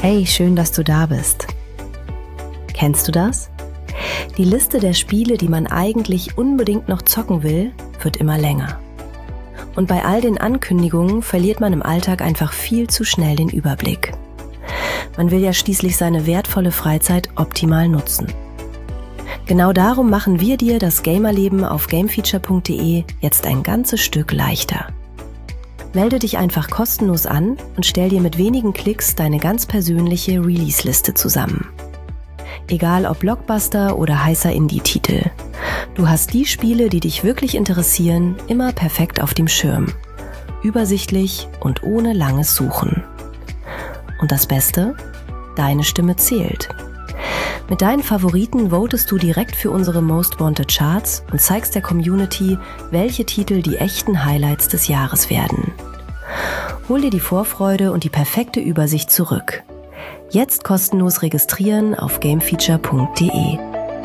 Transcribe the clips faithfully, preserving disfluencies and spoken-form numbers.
Hey, schön, dass du da bist. Kennst du das? Die Liste der Spiele, die man eigentlich unbedingt noch zocken will, wird immer länger. Und bei all den Ankündigungen verliert man im Alltag einfach viel zu schnell den Überblick. Man will ja schließlich seine wertvolle Freizeit optimal nutzen. Genau darum machen wir dir das Gamerleben auf gamefeature punkt de jetzt ein ganzes Stück leichter. Melde dich einfach kostenlos an und stell dir mit wenigen Klicks deine ganz persönliche Release-Liste zusammen. Egal ob Blockbuster oder heißer Indie-Titel. Du hast die Spiele, die dich wirklich interessieren, immer perfekt auf dem Schirm. Übersichtlich und ohne langes Suchen. Und das Beste? Deine Stimme zählt. Mit deinen Favoriten votest du direkt für unsere Most Wanted Charts und zeigst der Community, welche Titel die echten Highlights des Jahres werden. Hol dir die Vorfreude und die perfekte Übersicht zurück. Jetzt kostenlos registrieren auf gamefeature punkt de.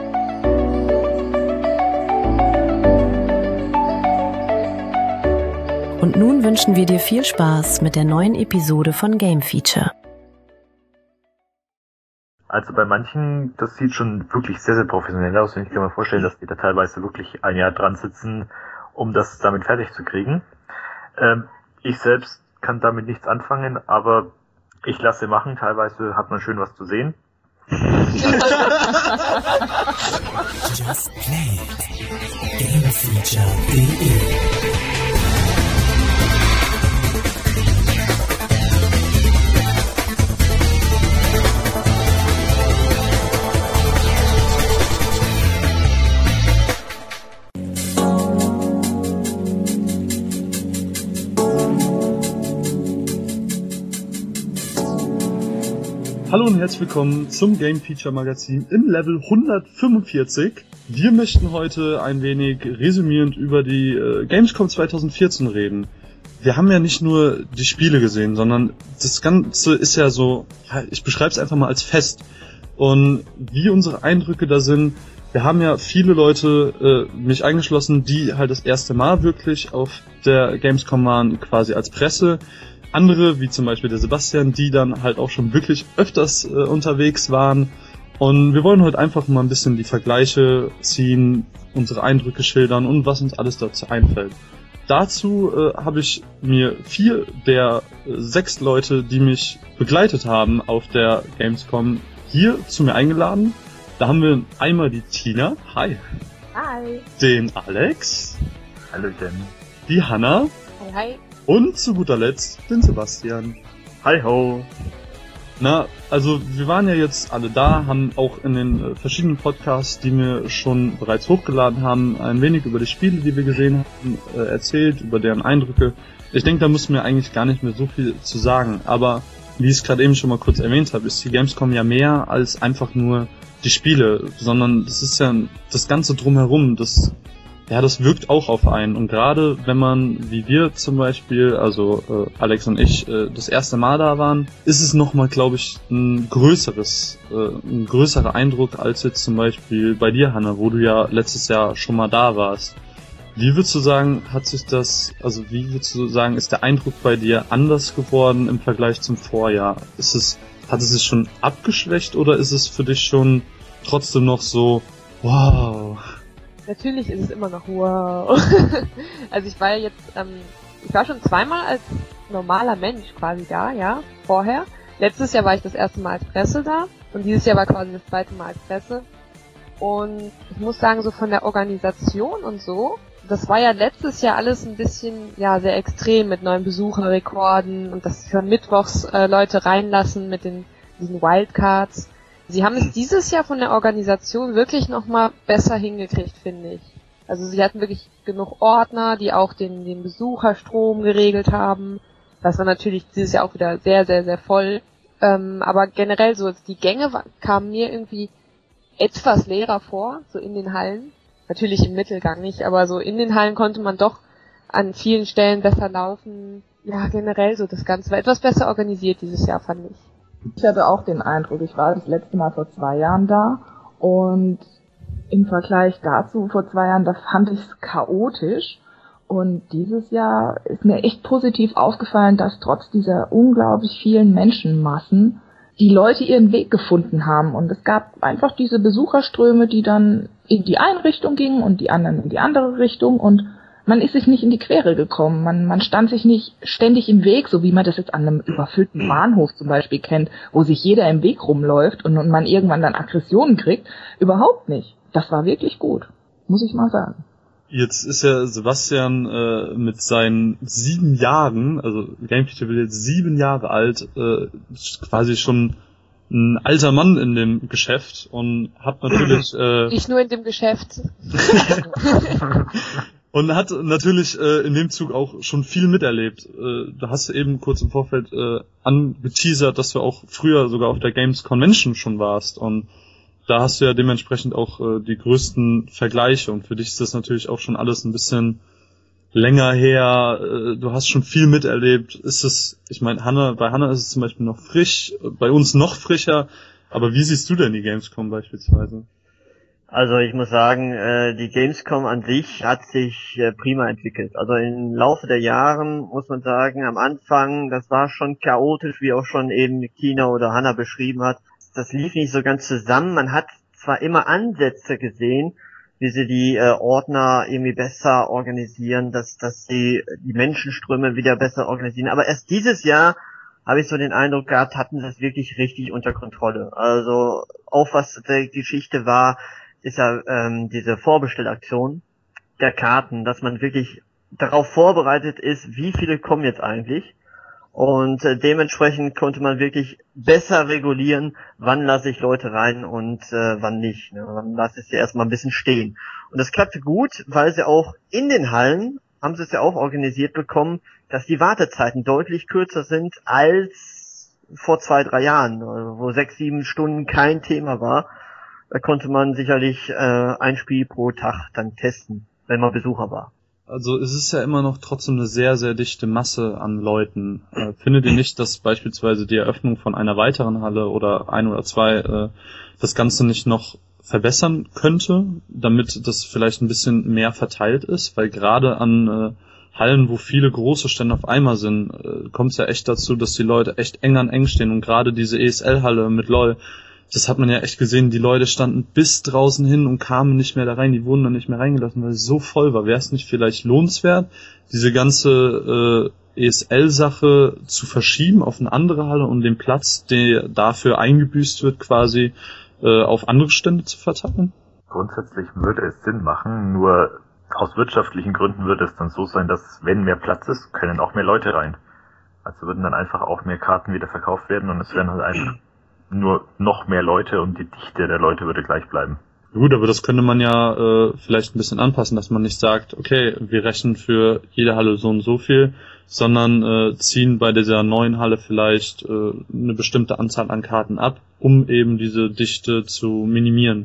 Und nun wünschen wir dir viel Spaß mit der neuen Episode von Game Feature. Also bei manchen, das sieht schon wirklich sehr, sehr professionell aus und ich kann mir vorstellen, dass die da teilweise wirklich ein Jahr dran sitzen, um das damit fertig zu kriegen. Ähm, ich selbst kann damit nichts anfangen, aber ich lasse machen, teilweise hat man schön was zu sehen. Just play gamefeature punkt de. Hallo und herzlich willkommen zum Game Feature Magazin im Level hundertfünfundvierzig. Wir möchten heute ein wenig resümierend über die äh, Gamescom zwanzig vierzehn reden. Wir haben ja nicht nur die Spiele gesehen, sondern das Ganze ist ja so, ja, ich beschreibe es einfach mal als Fest. Und wie unsere Eindrücke da sind, wir haben ja viele Leute, äh, mich eingeschlossen, die halt das erste Mal wirklich auf der Gamescom waren, quasi als Presse. Andere, wie zum Beispiel der Sebastian, die dann halt auch schon wirklich öfters äh, unterwegs waren. Und wir wollen heute einfach mal ein bisschen die Vergleiche ziehen, unsere Eindrücke schildern und was uns alles dazu einfällt. Dazu äh, habe ich mir vier der äh, sechs Leute, die mich begleitet haben auf der Gamescom, hier zu mir eingeladen. Da haben wir einmal die Tina. Hi. Hi. Den Alex. Hallöchen. Die Hanna. Hi, hi. Und zu guter Letzt den Sebastian. Hi ho. Na, also wir waren ja jetzt alle da, haben auch in den äh, verschiedenen Podcasts, die wir schon bereits hochgeladen haben, ein wenig über die Spiele, die wir gesehen haben, äh, erzählt, über deren Eindrücke. Ich denke, da müssen wir eigentlich gar nicht mehr so viel zu sagen. Aber wie ich es gerade eben schon mal kurz erwähnt habe, ist die Gamescom ja mehr als einfach nur die Spiele, sondern das ist ja das Ganze drumherum, das Ja, das wirkt auch auf einen. Und gerade wenn man, wie wir zum Beispiel, also äh, Alex und ich, äh, das erste Mal da waren, ist es nochmal, glaube ich, ein größeres, äh, ein größerer Eindruck als jetzt zum Beispiel bei dir, Hanna, wo du ja letztes Jahr schon mal da warst. Wie würdest du sagen, hat sich das, also wie würdest du sagen, ist der Eindruck bei dir anders geworden im Vergleich zum Vorjahr? Ist es, hat es sich schon abgeschwächt oder ist es für dich schon trotzdem noch so, wow? Natürlich ist es immer noch wow. Also ich war ja jetzt, ähm, ich war schon zweimal als normaler Mensch quasi da, ja, vorher. Letztes Jahr war ich das erste Mal als Presse da und dieses Jahr war quasi das zweite Mal als Presse. Und ich muss sagen, so von der Organisation und so, das war ja letztes Jahr alles ein bisschen, ja, sehr extrem mit neuen Besucherrekorden und dass schon mittwochs äh, Leute reinlassen mit den diesen Wildcards. Sie haben es dieses Jahr von der Organisation wirklich nochmal besser hingekriegt, finde ich. Also sie hatten wirklich genug Ordner, die auch den, den Besucherstrom geregelt haben. Das war natürlich dieses Jahr auch wieder sehr, sehr, sehr voll. Ähm, aber generell so, die Gänge kamen mir irgendwie etwas leerer vor, so in den Hallen. Natürlich im Mittelgang nicht, aber so in den Hallen konnte man doch an vielen Stellen besser laufen. Ja, generell so, das Ganze war etwas besser organisiert dieses Jahr, fand ich. Ich hatte auch den Eindruck, ich war das letzte Mal vor zwei Jahren da und im Vergleich dazu vor zwei Jahren, da fand ich es chaotisch und dieses Jahr ist mir echt positiv aufgefallen, dass trotz dieser unglaublich vielen Menschenmassen die Leute ihren Weg gefunden haben. Und es gab einfach diese Besucherströme, die dann in die eine Richtung gingen und die anderen in die andere Richtung. Und man ist sich nicht in die Quere gekommen. Man, man stand sich nicht ständig im Weg, so wie man das jetzt an einem überfüllten Bahnhof zum Beispiel kennt, wo sich jeder im Weg rumläuft und, und man irgendwann dann Aggressionen kriegt. Überhaupt nicht. Das war wirklich gut, muss ich mal sagen. Jetzt ist ja Sebastian äh, mit seinen sieben Jahren, also Gamepedia wird jetzt sieben Jahre alt, äh, quasi schon ein alter Mann in dem Geschäft und hat natürlich... Äh, Nicht nur in dem Geschäft. Und hat natürlich äh, in dem Zug auch schon viel miterlebt. Äh, du hast eben kurz im Vorfeld äh, angeteasert, dass du auch früher sogar auf der Games Convention schon warst. Und da hast du ja dementsprechend auch äh, die größten Vergleiche. Und für dich ist das natürlich auch schon alles ein bisschen länger her. Äh, du hast schon viel miterlebt. Ist es, ich meine, Hanna, bei Hanna ist es zum Beispiel noch frisch, bei uns noch frischer. Aber wie siehst du denn die Gamescom beispielsweise? Also ich muss sagen, äh, die Gamescom an sich hat sich äh, prima entwickelt. Also im Laufe der Jahren muss man sagen, am Anfang, das war schon chaotisch, wie auch schon eben Tina oder Hanna beschrieben hat. Das lief nicht so ganz zusammen. Man hat zwar immer Ansätze gesehen, wie sie die äh, Ordner irgendwie besser organisieren, dass dass sie die Menschenströme wieder besser organisieren. Aber erst dieses Jahr habe ich so den Eindruck gehabt, hatten sie das wirklich richtig unter Kontrolle. Also auch was die Geschichte war, ist ja ähm, diese Vorbestellaktion der Karten, dass man wirklich darauf vorbereitet ist, wie viele kommen jetzt eigentlich. Und äh, dementsprechend konnte man wirklich besser regulieren, wann lasse ich Leute rein und äh, wann nicht. Ne? Wann lasse ich sie erstmal ein bisschen stehen. Und das klappte gut, weil sie auch in den Hallen, haben sie es ja auch organisiert bekommen, dass die Wartezeiten deutlich kürzer sind als vor zwei, drei Jahren, wo sechs, sieben Stunden kein Thema war. Da konnte man sicherlich äh, ein Spiel pro Tag dann testen, wenn man Besucher war. Also es ist ja immer noch trotzdem eine sehr, sehr dichte Masse an Leuten. Äh, findet ihr nicht, dass beispielsweise die Eröffnung von einer weiteren Halle oder ein oder zwei äh, das Ganze nicht noch verbessern könnte, damit das vielleicht ein bisschen mehr verteilt ist? Weil gerade an äh, Hallen, wo viele große Stände auf einmal sind, äh, kommt es ja echt dazu, dass die Leute echt eng an eng stehen. Und gerade diese E S L-Halle mit LOL, das hat man ja echt gesehen, die Leute standen bis draußen hin und kamen nicht mehr da rein, die wurden dann nicht mehr reingelassen, weil es so voll war. Wäre es nicht vielleicht lohnenswert, diese ganze äh, E S L-Sache zu verschieben auf eine andere Halle und den Platz, der dafür eingebüßt wird, quasi äh, auf andere Stände zu verteilen? Grundsätzlich würde es Sinn machen, nur aus wirtschaftlichen Gründen würde es dann so sein, dass wenn mehr Platz ist, können auch mehr Leute rein. Also würden dann einfach auch mehr Karten wieder verkauft werden und es wären halt einfach nur noch mehr Leute und die Dichte der Leute würde gleich bleiben. Gut, aber das könnte man ja äh, vielleicht ein bisschen anpassen, dass man nicht sagt, okay, wir rechnen für jede Halle so und so viel, sondern äh, ziehen bei dieser neuen Halle vielleicht äh, eine bestimmte Anzahl an Karten ab, um eben diese Dichte zu minimieren.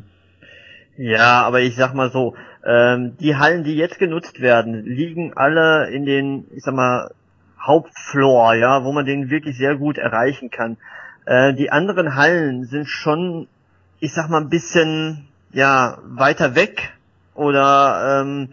Ja, aber ich sag mal so, ähm, die Hallen, die jetzt genutzt werden, liegen alle in den, ich sag mal, Hauptfloor, ja, wo man den wirklich sehr gut erreichen kann. Äh, die anderen Hallen sind schon, ich sag mal, ein bisschen, ja, weiter weg oder, ähm,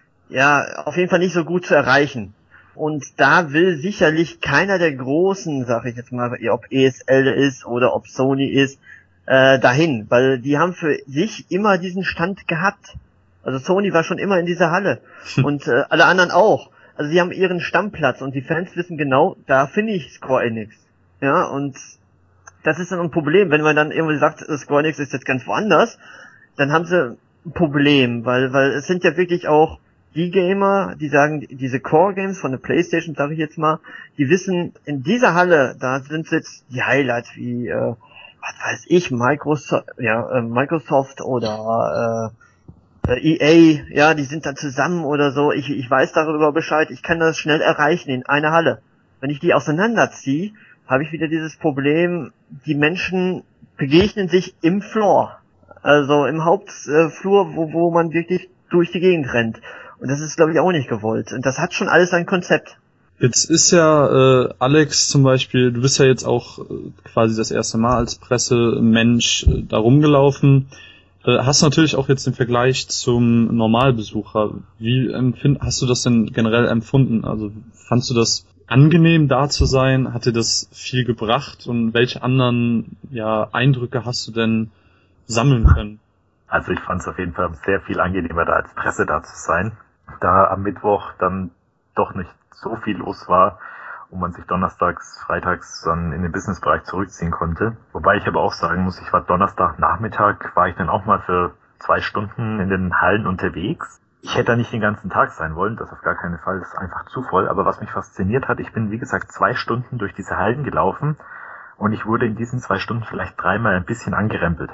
ja, auf jeden Fall nicht so gut zu erreichen. Und da will sicherlich keiner der Großen, sag ich jetzt mal, ob E S L ist oder ob Sony ist, äh, dahin, weil die haben für sich immer diesen Stand gehabt. Also Sony war schon immer in dieser Halle und äh, alle anderen auch. Also sie haben ihren Stammplatz und die Fans wissen genau, da finde ich Square Enix. Ja, und das ist dann ein Problem, wenn man dann irgendwie sagt, Square Enix ist jetzt ganz woanders, dann haben sie ein Problem, weil weil es sind ja wirklich auch die Gamer, die sagen, diese Core-Games von der PlayStation, sage ich jetzt mal, die wissen, in dieser Halle, da sind jetzt die Highlights wie, äh, was weiß ich, Microsoft, ja, äh, Microsoft oder äh, E A, ja, die sind dann zusammen oder so, ich, ich weiß darüber Bescheid, ich kann das schnell erreichen in einer Halle. Wenn ich die auseinanderziehe, habe ich wieder dieses Problem, die Menschen begegnen sich im Floor, also im Hauptflur, wo, wo man wirklich durch die Gegend rennt. Und das ist, glaube ich, auch nicht gewollt. Und das hat schon alles ein Konzept. Jetzt ist ja äh, Alex zum Beispiel, du bist ja jetzt auch äh, quasi das erste Mal als Pressemensch äh, da rumgelaufen. Äh, hast natürlich auch jetzt den Vergleich zum Normalbesucher. Wie empfind, hast du das denn generell empfunden? Also fandst du das angenehm da zu sein? Hat dir das viel gebracht? Und welche anderen ja, Eindrücke hast du denn sammeln können? Also ich fand es auf jeden Fall sehr viel angenehmer, da als Presse da zu sein. Da am Mittwoch dann doch nicht so viel los war und man sich donnerstags, freitags dann in den Businessbereich zurückziehen konnte. Wobei ich aber auch sagen muss, ich war Donnerstagnachmittag, war ich dann auch mal für zwei Stunden in den Hallen unterwegs. Ich hätte da nicht den ganzen Tag sein wollen, das auf gar keinen Fall, das ist einfach zu voll. Aber was mich fasziniert hat, ich bin wie gesagt zwei Stunden durch diese Hallen gelaufen und ich wurde in diesen zwei Stunden vielleicht dreimal ein bisschen angerempelt.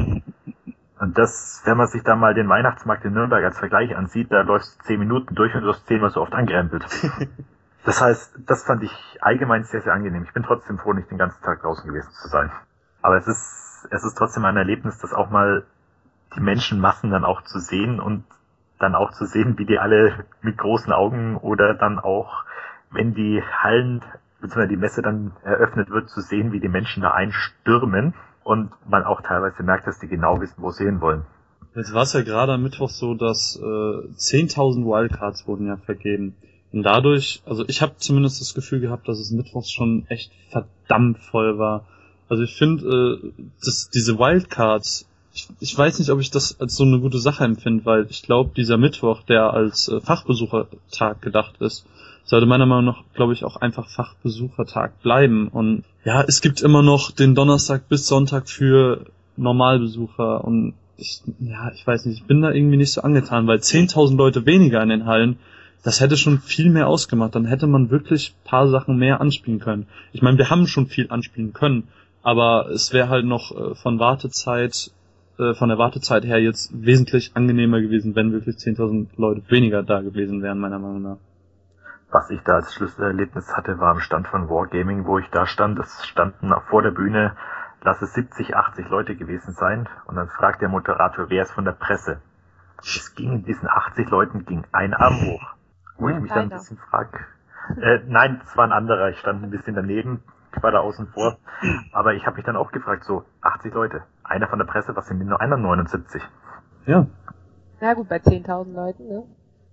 Und das, wenn man sich da mal den Weihnachtsmarkt in Nürnberg als Vergleich ansieht, da läufst du zehn Minuten durch und du wirst zehnmal so oft angerempelt. Das heißt, das fand ich allgemein sehr, sehr angenehm. Ich bin trotzdem froh, nicht den ganzen Tag draußen gewesen zu sein. Aber es ist, es ist trotzdem ein Erlebnis, das auch mal die Menschenmassen dann auch zu sehen und dann auch zu sehen, wie die alle mit großen Augen oder dann auch, wenn die Hallen, beziehungsweise die Messe dann eröffnet wird, zu sehen, wie die Menschen da einstürmen und man auch teilweise merkt, dass die genau wissen, wo sie hinwollen. Jetzt war es ja gerade am Mittwoch so, dass äh, zehntausend Wildcards wurden ja vergeben. Und dadurch, also ich habe zumindest das Gefühl gehabt, dass es mittwochs schon echt verdammt voll war. Also ich finde, äh, dass diese Wildcards, ich, ich weiß nicht, ob ich das als so eine gute Sache empfinde, weil ich glaube, dieser Mittwoch, der als äh, Fachbesuchertag gedacht ist, sollte meiner Meinung nach, glaube ich, auch einfach Fachbesuchertag bleiben. Und ja, es gibt immer noch den Donnerstag bis Sonntag für Normalbesucher und ich, ja, ich weiß nicht, ich bin da irgendwie nicht so angetan, weil zehntausend Leute weniger in den Hallen, das hätte schon viel mehr ausgemacht. Dann hätte man wirklich ein paar Sachen mehr anspielen können. Ich meine, wir haben schon viel anspielen können, aber es wäre halt noch äh, von Wartezeit, äh, von der Wartezeit her jetzt wesentlich angenehmer gewesen, wenn wirklich zehntausend Leute weniger da gewesen wären, meiner Meinung nach. Was ich da als Schlüsselerlebnis hatte, war am Stand von Wargaming, wo ich da stand. Es standen auch vor der Bühne, lass es siebzig, achtzig Leute gewesen sein. Und dann fragt der Moderator, wer ist von der Presse? Es ging diesen achtzig Leuten ging ein Arm hoch. Wo ich mich dann ein bisschen frage, äh, nein, es war ein anderer, ich stand ein bisschen daneben, ich war da außen vor. Aber ich habe mich dann auch gefragt, so achtzig Leute, einer von der Presse, was sind denn nur einer neunundsiebzig? Ja. Ja gut, bei zehntausend Leuten, ne?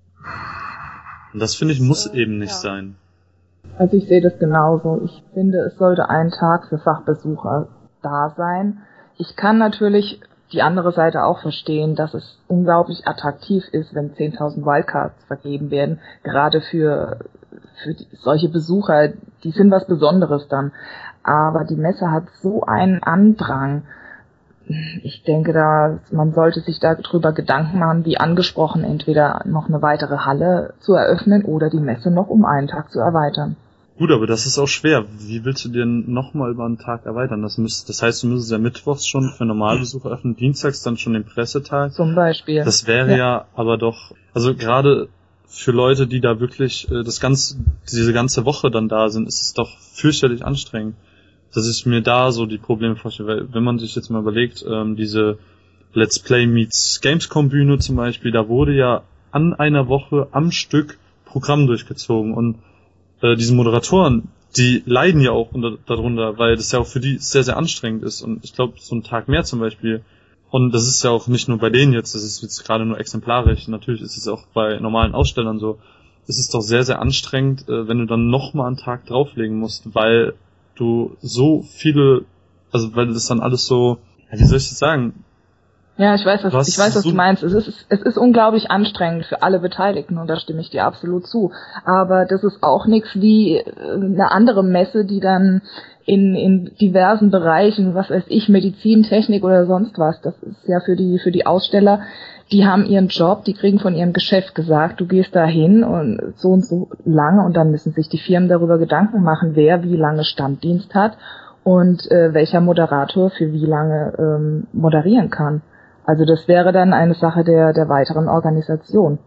Und das, finde ich, muss äh, eben nicht ja. sein. Also ich sehe das genauso. Ich finde, es sollte ein Tag für Fachbesucher da sein. Ich kann natürlich die andere Seite auch verstehen, dass es unglaublich attraktiv ist, wenn zehntausend Wildcards vergeben werden. Gerade für, für die, solche Besucher, die sind was Besonderes dann. Aber die Messe hat so einen Andrang. Ich denke, da man sollte sich darüber Gedanken machen, wie angesprochen, entweder noch eine weitere Halle zu eröffnen oder die Messe noch um einen Tag zu erweitern. Gut, aber das ist auch schwer. Wie willst du denn nochmal über einen Tag erweitern? Das, müsst, das heißt, du müsstest ja mittwochs schon für Normalbesucher öffnen, dienstags dann schon den Pressetag. Zum Beispiel. Das wäre ja. ja aber doch, also gerade für Leute, die da wirklich äh, das ganze, diese ganze Woche dann da sind, ist es doch fürchterlich anstrengend. Dass ich mir da so die Probleme vorstelle, weil wenn man sich jetzt mal überlegt, ähm, diese Let's Play meets Gamescom Bühne zum Beispiel, da wurde ja an einer Woche am Stück Programm durchgezogen und äh, diese Moderatoren, die leiden ja auch unter, darunter, weil das ja auch für die sehr, sehr anstrengend ist und ich glaube, so ein Tag mehr zum Beispiel, und das ist ja auch nicht nur bei denen jetzt, das ist jetzt gerade nur exemplarisch, natürlich ist es auch bei normalen Ausstellern so, es ist doch sehr, sehr anstrengend, äh, wenn du dann nochmal einen Tag drauflegen musst, weil du so viele, also weil das dann alles so, ja, wie soll ich das sagen? Ja, ich weiß, was, was ich weiß, was so du meinst. Es ist, es ist unglaublich anstrengend für alle Beteiligten und da stimme ich dir absolut zu. Aber das ist auch nichts wie eine andere Messe, die dann in, in diversen Bereichen, was weiß ich, Medizin, Technik oder sonst was, das ist ja für die, für die Aussteller, die haben ihren Job, die kriegen von ihrem Geschäft gesagt, du gehst da hin und so und so lange und dann müssen sich die Firmen darüber Gedanken machen, wer wie lange Standdienst hat und äh, welcher Moderator für wie lange ähm, moderieren kann. Also das wäre dann eine Sache der, der weiteren Organisation.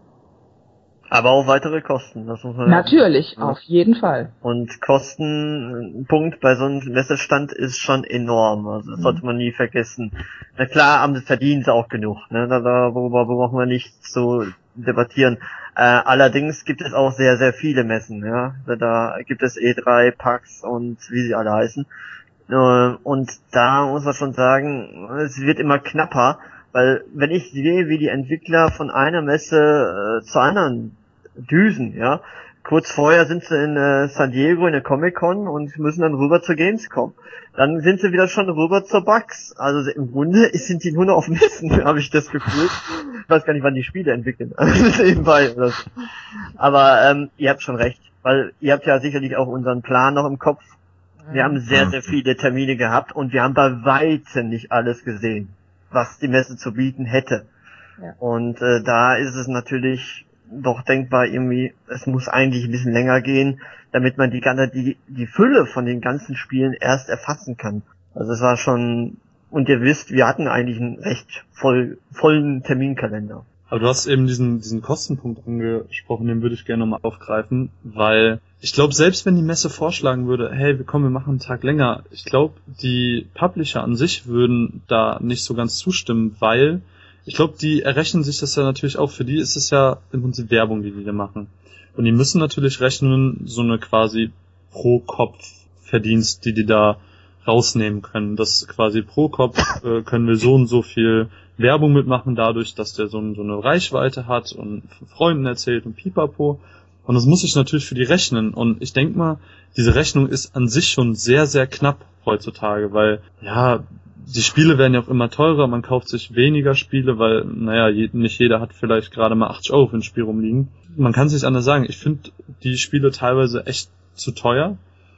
Aber auch weitere Kosten. Das muss man Natürlich, ja. auf jeden Fall. Und Kostenpunkt bei so einem Messestand ist schon enorm. Also das Mhm. sollte man nie vergessen. Na klar, haben sie verdient auch genug. Ne? Da, darüber brauchen wir nicht zu debattieren. Äh, allerdings gibt es auch sehr, sehr viele Messen. Ja, Da, da gibt es E drei, PAX und wie sie alle heißen. Äh, und da muss man schon sagen, es wird immer knapper. Weil wenn ich sehe, wie die Entwickler von einer Messe äh, zur anderen düsen, ja, kurz vorher sind sie in äh, San Diego in der Comic-Con und müssen dann rüber zur Gamescom. Dann sind sie wieder schon rüber zur Bugs. Also im Grunde sind die nur noch auf Messen, habe ich das Gefühl. Ich weiß gar nicht, wann die Spiele entwickeln. Nebenbei oder so. Aber ähm, ihr habt schon recht, weil ihr habt ja sicherlich auch unseren Plan noch im Kopf. Wir haben sehr, sehr viele Termine gehabt und wir haben bei weitem nicht alles gesehen, was die Messe zu bieten hätte. Ja. Und äh, da ist es natürlich doch denkbar irgendwie, es muss eigentlich ein bisschen länger gehen, damit man die ganze, die, die Fülle von den ganzen Spielen erst erfassen kann. Also es war schon, und ihr wisst, wir hatten eigentlich einen recht voll, vollen Terminkalender. Aber du hast eben diesen, diesen Kostenpunkt angesprochen, den würde ich gerne nochmal aufgreifen, weil ich glaube, selbst wenn die Messe vorschlagen würde, hey, komm, wir machen einen Tag länger, ich glaube, die Publisher an sich würden da nicht so ganz zustimmen, weil ich glaube, die errechnen sich das ja natürlich auch, für die ist es ja im Prinzip Werbung, die die da machen. Und die müssen natürlich rechnen, so eine quasi pro Kopf Verdienst, die die da rausnehmen können. Das quasi pro Kopf äh, können wir so und so viel Werbung mitmachen, dadurch, dass der so, so eine Reichweite hat und von Freunden erzählt und pipapo. Und das muss ich natürlich für die rechnen. Und ich denke mal, diese Rechnung ist an sich schon sehr, sehr knapp heutzutage, weil, ja, die Spiele werden ja auch immer teurer, man kauft sich weniger Spiele, weil, naja, je, nicht jeder hat vielleicht gerade mal achtzig Euro für ein Spiel rumliegen. Man kann es nicht anders sagen. Ich finde die Spiele teilweise echt zu teuer.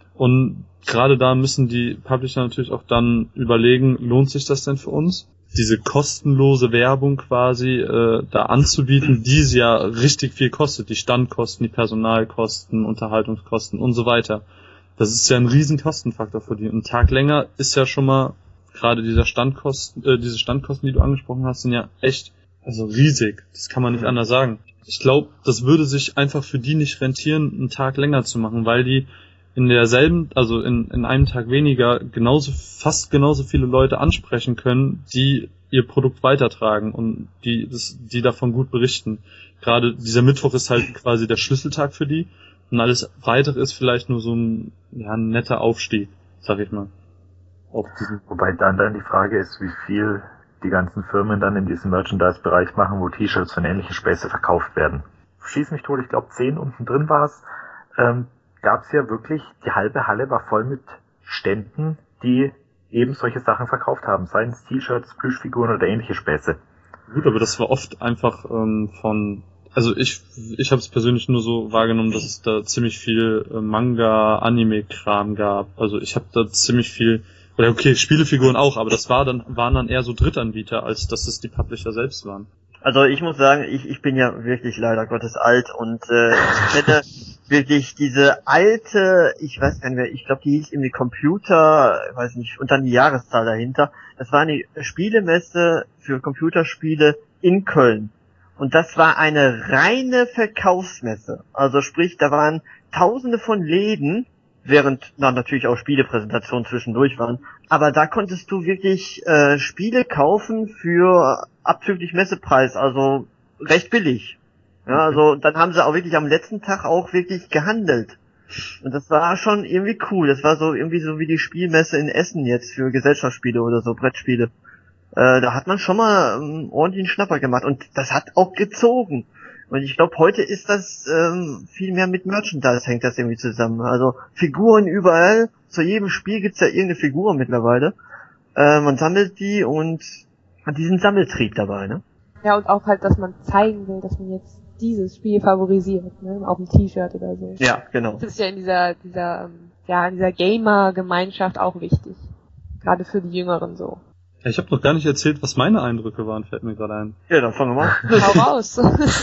Und gerade da müssen die Publisher natürlich auch dann überlegen, lohnt sich das denn für uns? Diese kostenlose Werbung quasi äh, da anzubieten, die sie ja richtig viel kostet. Die Standkosten, die Personalkosten, Unterhaltungskosten und so weiter. Das ist ja ein riesen Kostenfaktor für die. Und ein Tag länger ist ja schon mal, gerade dieser Standkosten, äh, diese Standkosten, die du angesprochen hast, sind ja echt, also riesig. Das kann man nicht anders sagen. Ich glaube, das würde sich einfach für die nicht rentieren, einen Tag länger zu machen, weil die in derselben, also in, in einem Tag weniger, genauso, fast genauso viele Leute ansprechen können, die ihr Produkt weitertragen und die, das, die davon gut berichten. Gerade dieser Mittwoch ist halt quasi der Schlüsseltag für die und alles weitere ist vielleicht nur so ein, ja, ein netter Aufstieg, sag ich mal. Auf diesen. Wobei dann dann die Frage ist, wie viel die ganzen Firmen dann in diesem Merchandise-Bereich machen, wo T-Shirts und ähnliche Späße verkauft werden. Schieß mich tot, ich glaube zehn unten drin war es. Ähm, gab es ja wirklich, die halbe Halle war voll mit Ständen, die eben solche Sachen verkauft haben, seien es T-Shirts, Plüschfiguren oder ähnliche Späße. Gut, aber das war oft einfach ähm, von, also ich ich habe es persönlich nur so wahrgenommen, dass es da ziemlich viel äh, Manga, Anime-Kram gab. Also ich habe da ziemlich viel, oder okay, Spielefiguren auch, aber das war dann waren dann eher so Drittanbieter, als dass es die Publisher selbst waren. Also ich muss sagen, ich, ich bin ja wirklich leider Gottes alt und äh, ich hätte wirklich diese alte, ich weiß gar nicht mehr, ich glaube die hieß irgendwie Computer, ich weiß nicht, und dann die Jahreszahl dahinter. Das war eine Spielemesse für Computerspiele in Köln. Und das war eine reine Verkaufsmesse. Also sprich, da waren tausende von Läden, während na, natürlich auch Spielepräsentationen zwischendurch waren. Aber da konntest du wirklich äh, Spiele kaufen für abzüglich Messepreis, also recht billig. Ja, also dann haben sie auch wirklich am letzten Tag auch wirklich gehandelt. Und das war schon irgendwie cool. Das war so irgendwie so wie die Spielmesse in Essen jetzt für Gesellschaftsspiele oder so, Brettspiele. Äh, da hat man schon mal ähm, ordentlich einen Schnapper gemacht und das hat auch gezogen. Und ich glaube, heute ist das ähm, viel mehr mit Merchandise hängt das irgendwie zusammen. Also Figuren überall, zu jedem Spiel gibt's ja irgendeine Figur mittlerweile. Äh, man sammelt die und hat diesen Sammeltrieb dabei, ne? Ja, und auch halt, dass man zeigen will, dass man jetzt dieses Spiel favorisiert, ne? Auf dem T-Shirt oder so. Ja, genau. Das ist ja in dieser, dieser, ja, in dieser Gamer-Gemeinschaft auch wichtig. Gerade für die Jüngeren so. Ja, ich habe noch gar nicht erzählt, was meine Eindrücke waren, fällt mir gerade ein. Ja, dann fangen wir mal. Hau raus.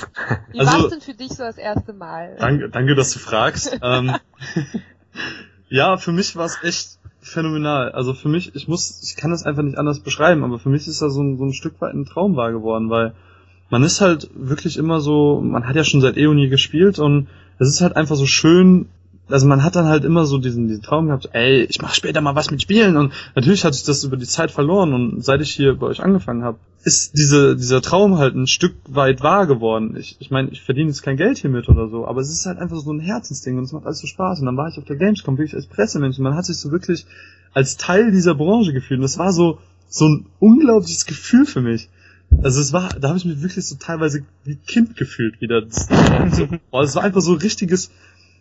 Wie Also, war's denn für dich so das erste Mal? Danke, danke, dass du fragst. ähm, ja, für mich war es echt phänomenal. Also für mich, ich muss, ich kann das einfach nicht anders beschreiben, aber für mich ist das so ein, so ein Stück weit ein Traum wahr geworden, weil man ist halt wirklich immer so, man hat ja schon seit eh und je gespielt und es ist halt einfach so schön, also man hat dann halt immer so diesen, diesen Traum gehabt, ey, ich mach später mal was mit Spielen und natürlich hat sich das über die Zeit verloren und seit ich hier bei euch angefangen habe, ist diese, dieser Traum halt ein Stück weit wahr geworden. Ich, ich meine, ich verdiene jetzt kein Geld hiermit oder so, aber es ist halt einfach so ein Herzensding und es macht alles so Spaß und dann war ich auf der Gamescom wirklich als Pressemensch und man hat sich so wirklich als Teil dieser Branche gefühlt und das war so, so ein unglaubliches Gefühl für mich. Also es war, da habe ich mich wirklich so teilweise wie Kind gefühlt wieder. Das, so, boah, es war einfach so richtiges,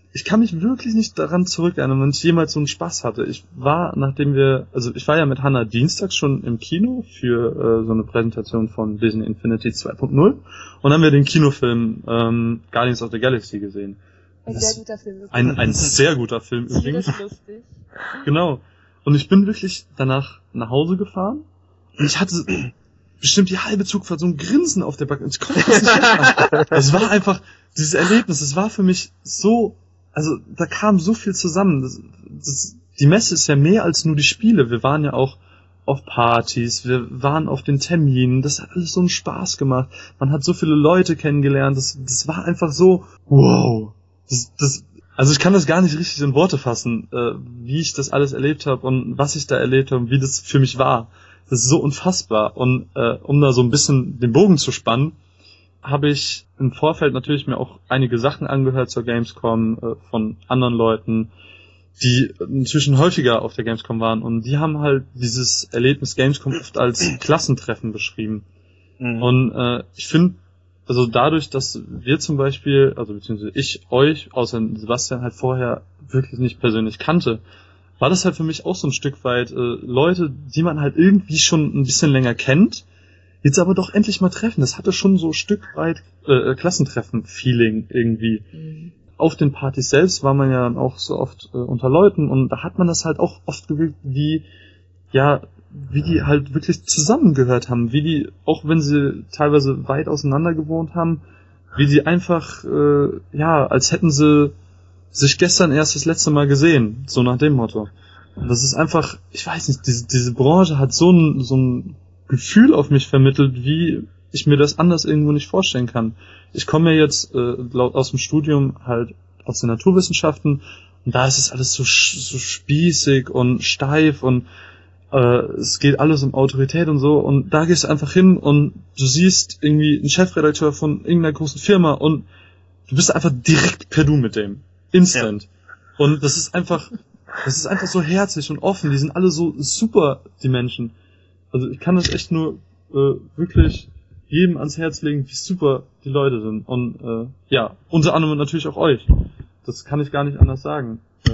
ich kann mich wirklich nicht daran zurückerinnern, wenn ich jemals so einen Spaß hatte. Ich war, nachdem wir, also ich war ja mit Hannah dienstags schon im Kino für äh, so eine Präsentation von Disney Infinity zwei Punkt null und haben wir den Kinofilm ähm, Guardians of the Galaxy gesehen. Ein das sehr guter Film. Ein, ein sehr guter Film übrigens. Lustig. Genau. Und ich bin wirklich danach nach Hause gefahren und ich hatte bestimmt die halbe Zugfahrt so ein Grinsen auf der Backe und ich konnte das nicht wegmachen. Es war einfach, dieses Erlebnis, es war für mich so, also da kam so viel zusammen. Das, das, die Messe ist ja mehr als nur die Spiele. Wir waren ja auch auf Partys, wir waren auf den Terminen, das hat alles so einen Spaß gemacht. Man hat so viele Leute kennengelernt, das, das war einfach so, wow. Das, das, also ich kann das gar nicht richtig in Worte fassen, äh, wie ich das alles erlebt habe und was ich da erlebt habe und wie das für mich war. Das ist so unfassbar. Und äh, um da so ein bisschen den Bogen zu spannen, habe ich im Vorfeld natürlich mir auch einige Sachen angehört zur Gamescom äh, von anderen Leuten, die inzwischen häufiger auf der Gamescom waren. Und die haben halt dieses Erlebnis Gamescom oft als Klassentreffen beschrieben. Mhm. Und äh, ich finde, also dadurch, dass wir zum Beispiel, also beziehungsweise ich euch, außer Sebastian, halt vorher wirklich nicht persönlich kannte, war das halt für mich auch so ein Stück weit äh, Leute, die man halt irgendwie schon ein bisschen länger kennt, jetzt aber doch endlich mal treffen. Das hatte schon so ein Stück weit äh, Klassentreffen-Feeling irgendwie. Mhm. Auf den Partys selbst war man ja dann auch so oft äh, unter Leuten und da hat man das halt auch oft gewirkt, wie, ja, wie die halt wirklich zusammengehört haben, wie die, auch wenn sie teilweise weit auseinander gewohnt haben, wie die einfach, äh, ja, als hätten sie sich gestern erst das letzte Mal gesehen, so nach dem Motto. Und das ist einfach, ich weiß nicht, diese, diese Branche hat so ein, so ein Gefühl auf mich vermittelt, wie ich mir das anders irgendwo nicht vorstellen kann. Ich komme ja jetzt äh, laut aus dem Studium halt aus den Naturwissenschaften und da ist es alles so, so spießig und steif und äh, es geht alles um Autorität und so und da gehst du einfach hin und du siehst irgendwie einen Chefredakteur von irgendeiner großen Firma und du bist einfach direkt per Du mit dem. Instant. Ja. Und das ist einfach, das ist einfach so herzlich und offen. Die sind alle so super, die Menschen. Also ich kann das echt nur äh, wirklich jedem ans Herz legen, wie super die Leute sind. Und äh, ja, unter anderem natürlich auch euch. Das kann ich gar nicht anders sagen. Äh,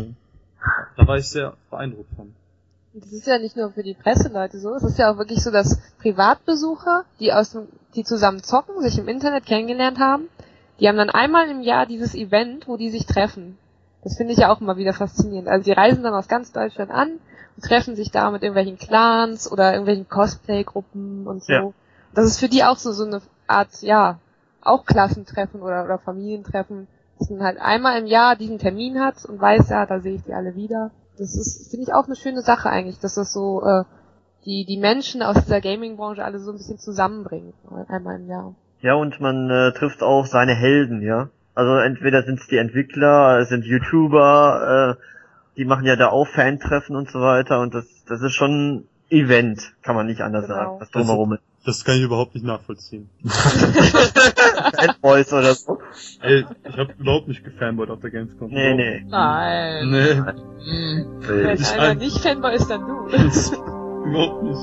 da war ich sehr beeindruckt von. Das ist ja nicht nur für die Presseleute so, es ist ja auch wirklich so, dass Privatbesucher, die aus dem, die zusammen zocken, sich im Internet kennengelernt haben, die haben dann einmal im Jahr dieses Event, wo die sich treffen. Das finde ich ja auch immer wieder faszinierend. Also die reisen dann aus ganz Deutschland an und treffen sich da mit irgendwelchen Clans oder irgendwelchen Cosplay-Gruppen und so. Ja. Das ist für die auch so, so eine Art, ja, auch Klassentreffen oder, oder Familientreffen, dass man halt einmal im Jahr diesen Termin hat und weiß, ja, da sehe ich die alle wieder. Das ist, finde ich, auch eine schöne Sache eigentlich, dass das so äh, die die Menschen aus dieser Gaming-Branche alle so ein bisschen zusammenbringt, einmal im Jahr. Ja, und man äh, trifft auch seine Helden, ja. Also entweder sind es die Entwickler, es sind YouTuber, äh, die machen ja da auch Fan-Treffen und so weiter und das das ist schon ein Event, kann man nicht anders genau. sagen, was drumherum ist. Das kann ich überhaupt nicht nachvollziehen. Fanboys oder so. Ey, ich hab überhaupt nicht gefanboyt auf der Gamescom. Nee, nee. Nein. Nee. Mhm. Wenn ich einer ein... nicht Fanboy ist, dann du. Überhaupt nicht.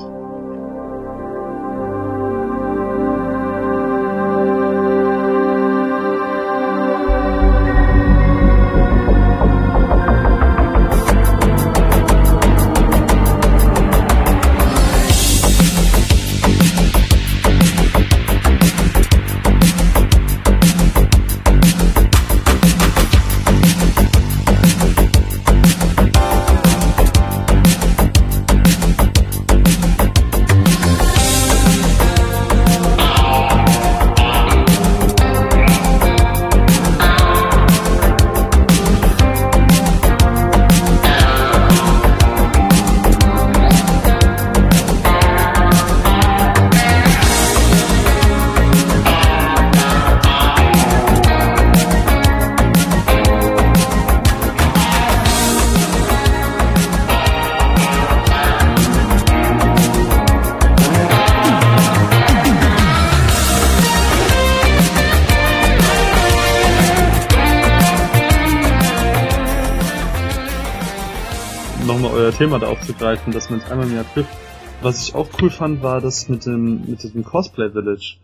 Thema da aufzugreifen, dass man es einmal im Jahr trifft. Was ich auch cool fand, war das mit dem mit diesem Cosplay Village.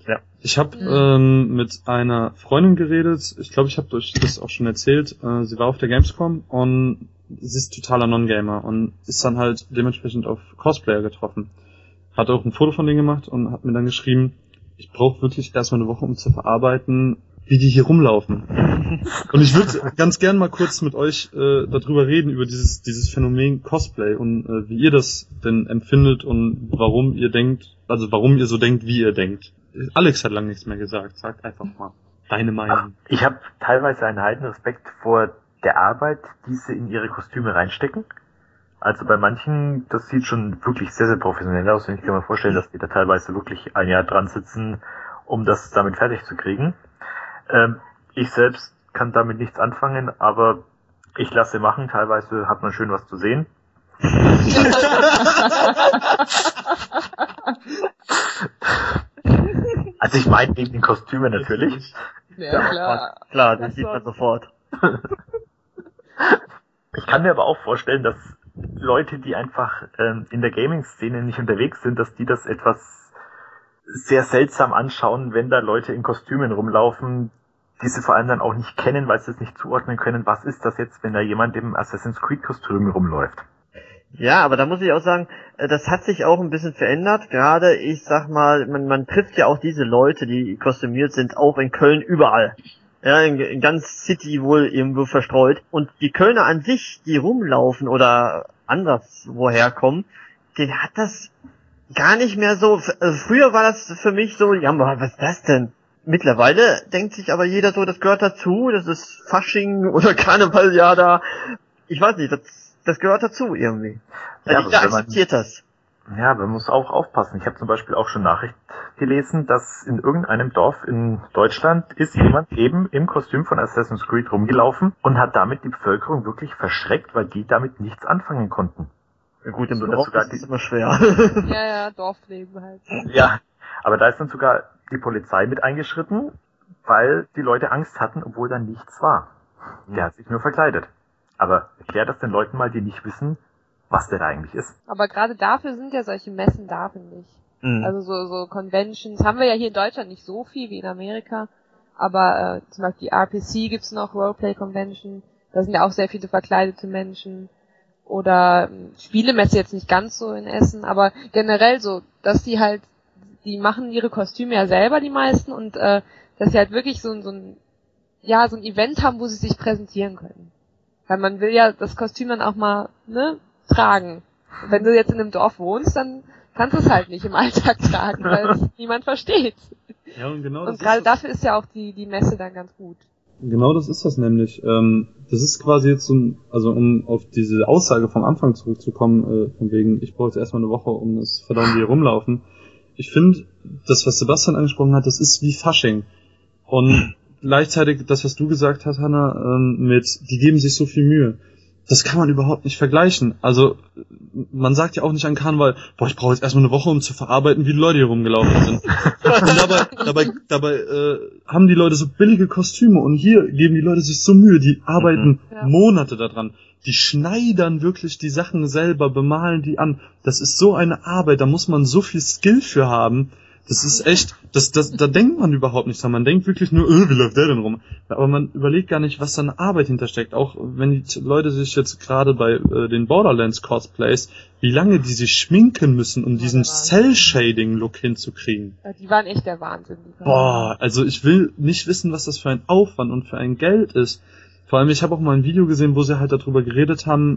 Ja. Ich habe ähm, mit einer Freundin geredet, ich glaube, ich habe euch das auch schon erzählt, äh, sie war auf der Gamescom und sie ist totaler Non-Gamer und ist dann halt dementsprechend auf Cosplayer getroffen. Hat auch ein Foto von denen gemacht und hat mir dann geschrieben, ich brauche wirklich erstmal eine Woche, um zu verarbeiten, wie die hier rumlaufen. Und ich würde ganz gern mal kurz mit euch äh, darüber reden, über dieses dieses Phänomen Cosplay und äh, wie ihr das denn empfindet und warum ihr denkt, also warum ihr so denkt, wie ihr denkt. Alex hat lange nichts mehr gesagt. Sag einfach mal deine Meinung. Ich habe teilweise einen heiden Respekt vor der Arbeit, die sie in ihre Kostüme reinstecken. Also bei manchen, das sieht schon wirklich sehr, sehr professionell aus. Und ich kann mir vorstellen, dass die da teilweise wirklich ein Jahr dran sitzen, um das damit fertig zu kriegen. Ähm, ich selbst kann damit nichts anfangen, aber ich lasse machen. Teilweise hat man schön was zu sehen. Also ich meine wegen den Kostümen natürlich. Ja, klar. Klar, das sieht man sofort. Ich kann mir aber auch vorstellen, dass Leute, die einfach ähm, in der Gaming-Szene nicht unterwegs sind, dass die das etwas sehr seltsam anschauen, wenn da Leute in Kostümen rumlaufen, die sie vor allem dann auch nicht kennen, weil sie es nicht zuordnen können. Was ist das jetzt, wenn da jemand im Assassin's Creed-Kostüm rumläuft? Ja, aber da muss ich auch sagen, das hat sich auch ein bisschen verändert. Gerade, ich sag mal, man, man trifft ja auch diese Leute, die kostümiert sind, auch in Köln überall. Ja, in, in ganz City wohl irgendwo verstreut. Und die Kölner an sich, die rumlaufen oder anders woher kommen, den hat das gar nicht mehr so. Also früher war das für mich so, ja, was ist das denn? Mittlerweile denkt sich aber jeder so, das gehört dazu, das ist Fasching oder Karneval, ja da. Ich weiß nicht, das, das gehört dazu irgendwie. Ja, jeder akzeptiert das. Ja, man muss auch aufpassen. Ich habe zum Beispiel auch schon Nachricht gelesen, dass in irgendeinem Dorf in Deutschland ist jemand eben im Kostüm von Assassin's Creed rumgelaufen und hat damit die Bevölkerung wirklich verschreckt, weil die damit nichts anfangen konnten. Ja, gut, im so, Dorf sogar ist die, es immer schwer. Ja, ja, Dorfleben halt. Ja, aber da ist dann sogar die Polizei mit eingeschritten, weil die Leute Angst hatten, obwohl da nichts war. Der hat sich nur verkleidet. Aber erklär das den Leuten mal, die nicht wissen, was der da eigentlich ist. Aber gerade dafür sind ja solche Messen da, finde ich. Mhm. Also so, so Conventions haben wir ja hier in Deutschland nicht so viel wie in Amerika. Aber äh, zum Beispiel die R P C gibt's noch, Roleplay Convention. Da sind ja auch sehr viele verkleidete Menschen. Oder äh, Spielemesse jetzt nicht ganz so in Essen, aber generell so, dass die halt, die machen ihre Kostüme ja selber, die meisten, und äh, dass sie halt wirklich so, so ein, ja, so ein Event haben, wo sie sich präsentieren können. Weil man will ja das Kostüm dann auch mal, ne, tragen. Und wenn du jetzt in einem Dorf wohnst, dann kannst du es halt nicht im Alltag tragen, weil es niemand versteht. Ja, und genau und gerade dafür ist ja auch die die Messe dann ganz gut. Genau das ist das nämlich. Ähm, das ist quasi jetzt so ein, also um auf diese Aussage vom Anfang zurückzukommen, äh, von wegen, ich brauche jetzt erstmal eine Woche, um das verdammt hier rumlaufen. Ich finde, das, was Sebastian angesprochen hat, das ist wie Fasching. Und gleichzeitig das, was du gesagt hast, Hanna, ähm, mit, die geben sich so viel Mühe. Das kann man überhaupt nicht vergleichen. Also, man sagt ja auch nicht an Karneval, boah, ich brauche jetzt erstmal eine Woche, um zu verarbeiten, wie die Leute hier rumgelaufen sind. Und dabei, dabei, dabei äh, haben die Leute so billige Kostüme und hier geben die Leute sich so Mühe, die arbeiten ja. Monate daran. Die schneidern wirklich die Sachen selber, bemalen die an. Das ist so eine Arbeit, da muss man so viel Skill für haben. Das ist echt, das, das, da denkt man überhaupt nicht dran. Man denkt wirklich nur, öh, wie läuft der denn rum? Aber man überlegt gar nicht, was da eine Arbeit hintersteckt. Auch wenn die Leute sich jetzt gerade bei äh, den Borderlands Cosplays, wie lange die sich schminken müssen, um diesen Cell-Shading-Look hinzukriegen. Ja, die waren echt der Wahnsinn. Boah, also ich will nicht wissen, was das für ein Aufwand und für ein Geld ist. Vor allem, ich habe auch mal ein Video gesehen, wo sie halt darüber geredet haben,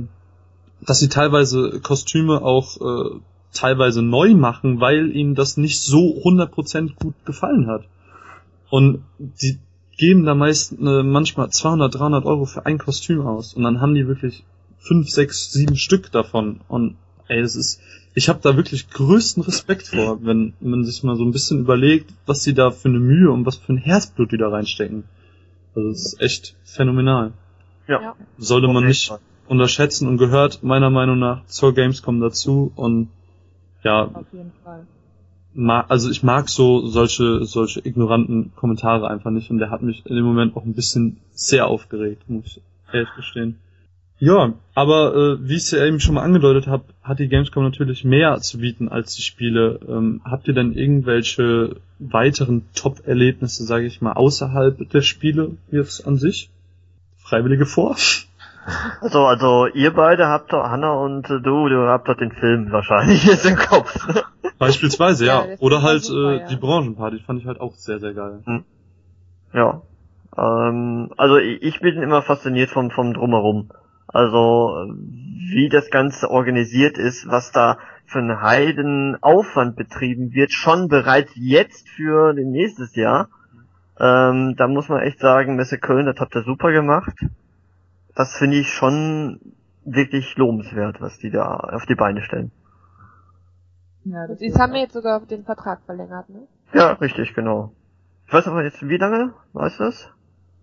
äh, dass sie teilweise Kostüme auch äh, teilweise neu machen, weil ihnen das nicht so hundert Prozent gut gefallen hat. Und die geben da meist äh, manchmal zweihundert, dreihundert Euro für ein Kostüm aus. Und dann haben die wirklich fünf, sechs, sieben Stück davon. Und ey, das ist, ich habe da wirklich größten Respekt vor, wenn man sich mal so ein bisschen überlegt, was sie da für eine Mühe und was für ein Herzblut die da reinstecken. Also das ist echt phänomenal. Ja. Sollte man nicht unterschätzen und gehört meiner Meinung nach zur Gamescom dazu. Und ja, auf jeden Fall. Ma- also ich mag so solche solche ignoranten Kommentare einfach nicht, und der hat mich in dem Moment auch ein bisschen sehr aufgeregt, muss ich ehrlich gestehen. Ja, aber äh, wie ich es ja eben schon mal angedeutet habe, hat die Gamescom natürlich mehr zu bieten als die Spiele. Ähm, habt ihr denn irgendwelche weiteren Top-Erlebnisse, sage ich mal, außerhalb der Spiele jetzt an sich? Freiwillige vor? Also, also ihr beide habt doch, Hanna und äh, du, du habt doch den Film wahrscheinlich jetzt im Kopf. Beispielsweise, ja. Ja, Oder halt super, äh, ja. die Branchenparty, fand ich halt auch sehr, sehr geil. Ja. Ähm, also ich ich bin immer fasziniert vom, vom Drumherum. Also wie das Ganze organisiert ist, was da für einen Heidenaufwand betrieben wird, schon bereits jetzt für den nächstes Jahr. Ähm, da muss man echt sagen, Messe Köln, das habt ihr super gemacht. Das finde ich schon wirklich lobenswert, was die da auf die Beine stellen. Ja, das Und jetzt haben wir jetzt sogar den Vertrag verlängert, ne? Ja, richtig, genau. Ich weiß aber jetzt, wie lange? Weißt du das?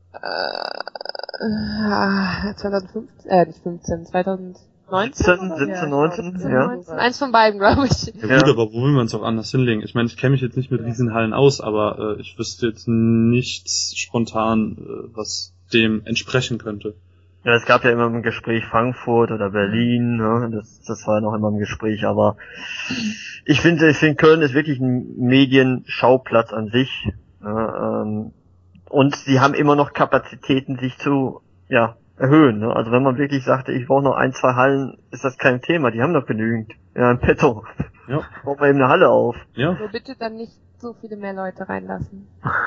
Äh, zwanzig fünfzehn, äh, nicht fünfzehn, zwanzig neunzehn? siebzehn, oder? siebzehn, Ja, neunzehn, siebzehn, ja. neunzehn. Eins von beiden, glaube ich. Ja, Ja. gut, aber wo will man es auch anders hinlegen? Ich meine, ich kenne mich jetzt nicht mit Riesenhallen aus, aber äh, ich wüsste jetzt nichts spontan, äh, was dem entsprechen könnte. Ja, es gab ja immer im Gespräch Frankfurt oder Berlin, ne? das, das war ja noch immer im Gespräch, aber ich finde, ich finde Köln ist wirklich ein Medienschauplatz an sich, ne? ähm, und sie haben immer noch Kapazitäten, sich zu, ja, erhöhen, ne? Also wenn man wirklich sagte, ich brauche noch ein, zwei Hallen, ist das kein Thema, die haben noch genügend, ja, im Petto. Ja. Braucht man eben eine Halle auf. Ja. Nur bitte dann nicht so viele mehr Leute reinlassen.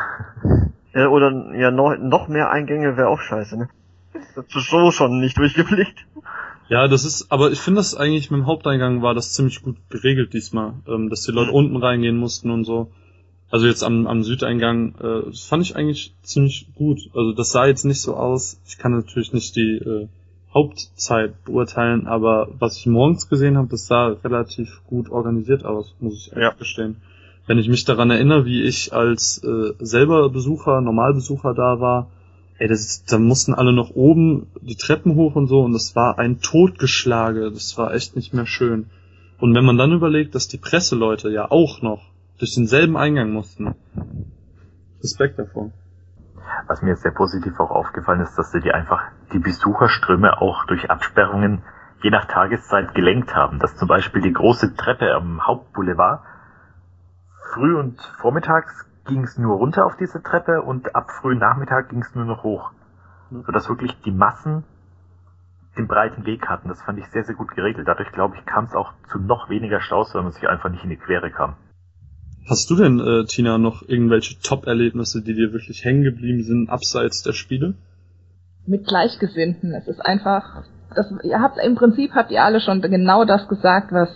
Ja, oder, ja, noch, noch mehr Eingänge wäre auch scheiße, ne? Das ist so schon nicht durchgeblickt. Ja, das ist, aber ich finde das eigentlich mit dem Haupteingang war das ziemlich gut geregelt diesmal, ähm, dass die Leute unten reingehen mussten und so. Also jetzt am, am Südeingang, äh, das fand ich eigentlich ziemlich gut. Also das sah jetzt nicht so aus. Ich kann natürlich nicht die äh, Hauptzeit beurteilen, aber was ich morgens gesehen habe, das sah relativ gut organisiert aus, muss ich ehrlich Ja. gestehen. Wenn ich mich daran erinnere, wie ich als äh, selber Besucher, Normalbesucher da war, ey, das ist, da mussten alle noch oben die Treppen hoch und so und das war ein Totgeschlage, das war echt nicht mehr schön. Und wenn man dann überlegt, dass die Presseleute ja auch noch durch denselben Eingang mussten, Respekt davor. Was mir jetzt sehr positiv auch aufgefallen ist, dass sie die einfach die Besucherströme auch durch Absperrungen je nach Tageszeit gelenkt haben. Dass zum Beispiel die große Treppe am Hauptboulevard früh und vormittags ging es nur runter auf diese Treppe und ab frühen Nachmittag ging es nur noch hoch. Sodass wirklich die Massen den breiten Weg hatten. Das fand ich sehr, sehr gut geregelt. Dadurch, glaube ich, kam es auch zu noch weniger Staus, weil man sich einfach nicht in die Quere kam. Hast du denn, äh, Tina, noch irgendwelche Top-Erlebnisse, die dir wirklich hängen geblieben sind, abseits der Spiele? Mit Gleichgesinnten. Es ist einfach, das, ihr habt, im Prinzip habt ihr alle schon genau das gesagt, was,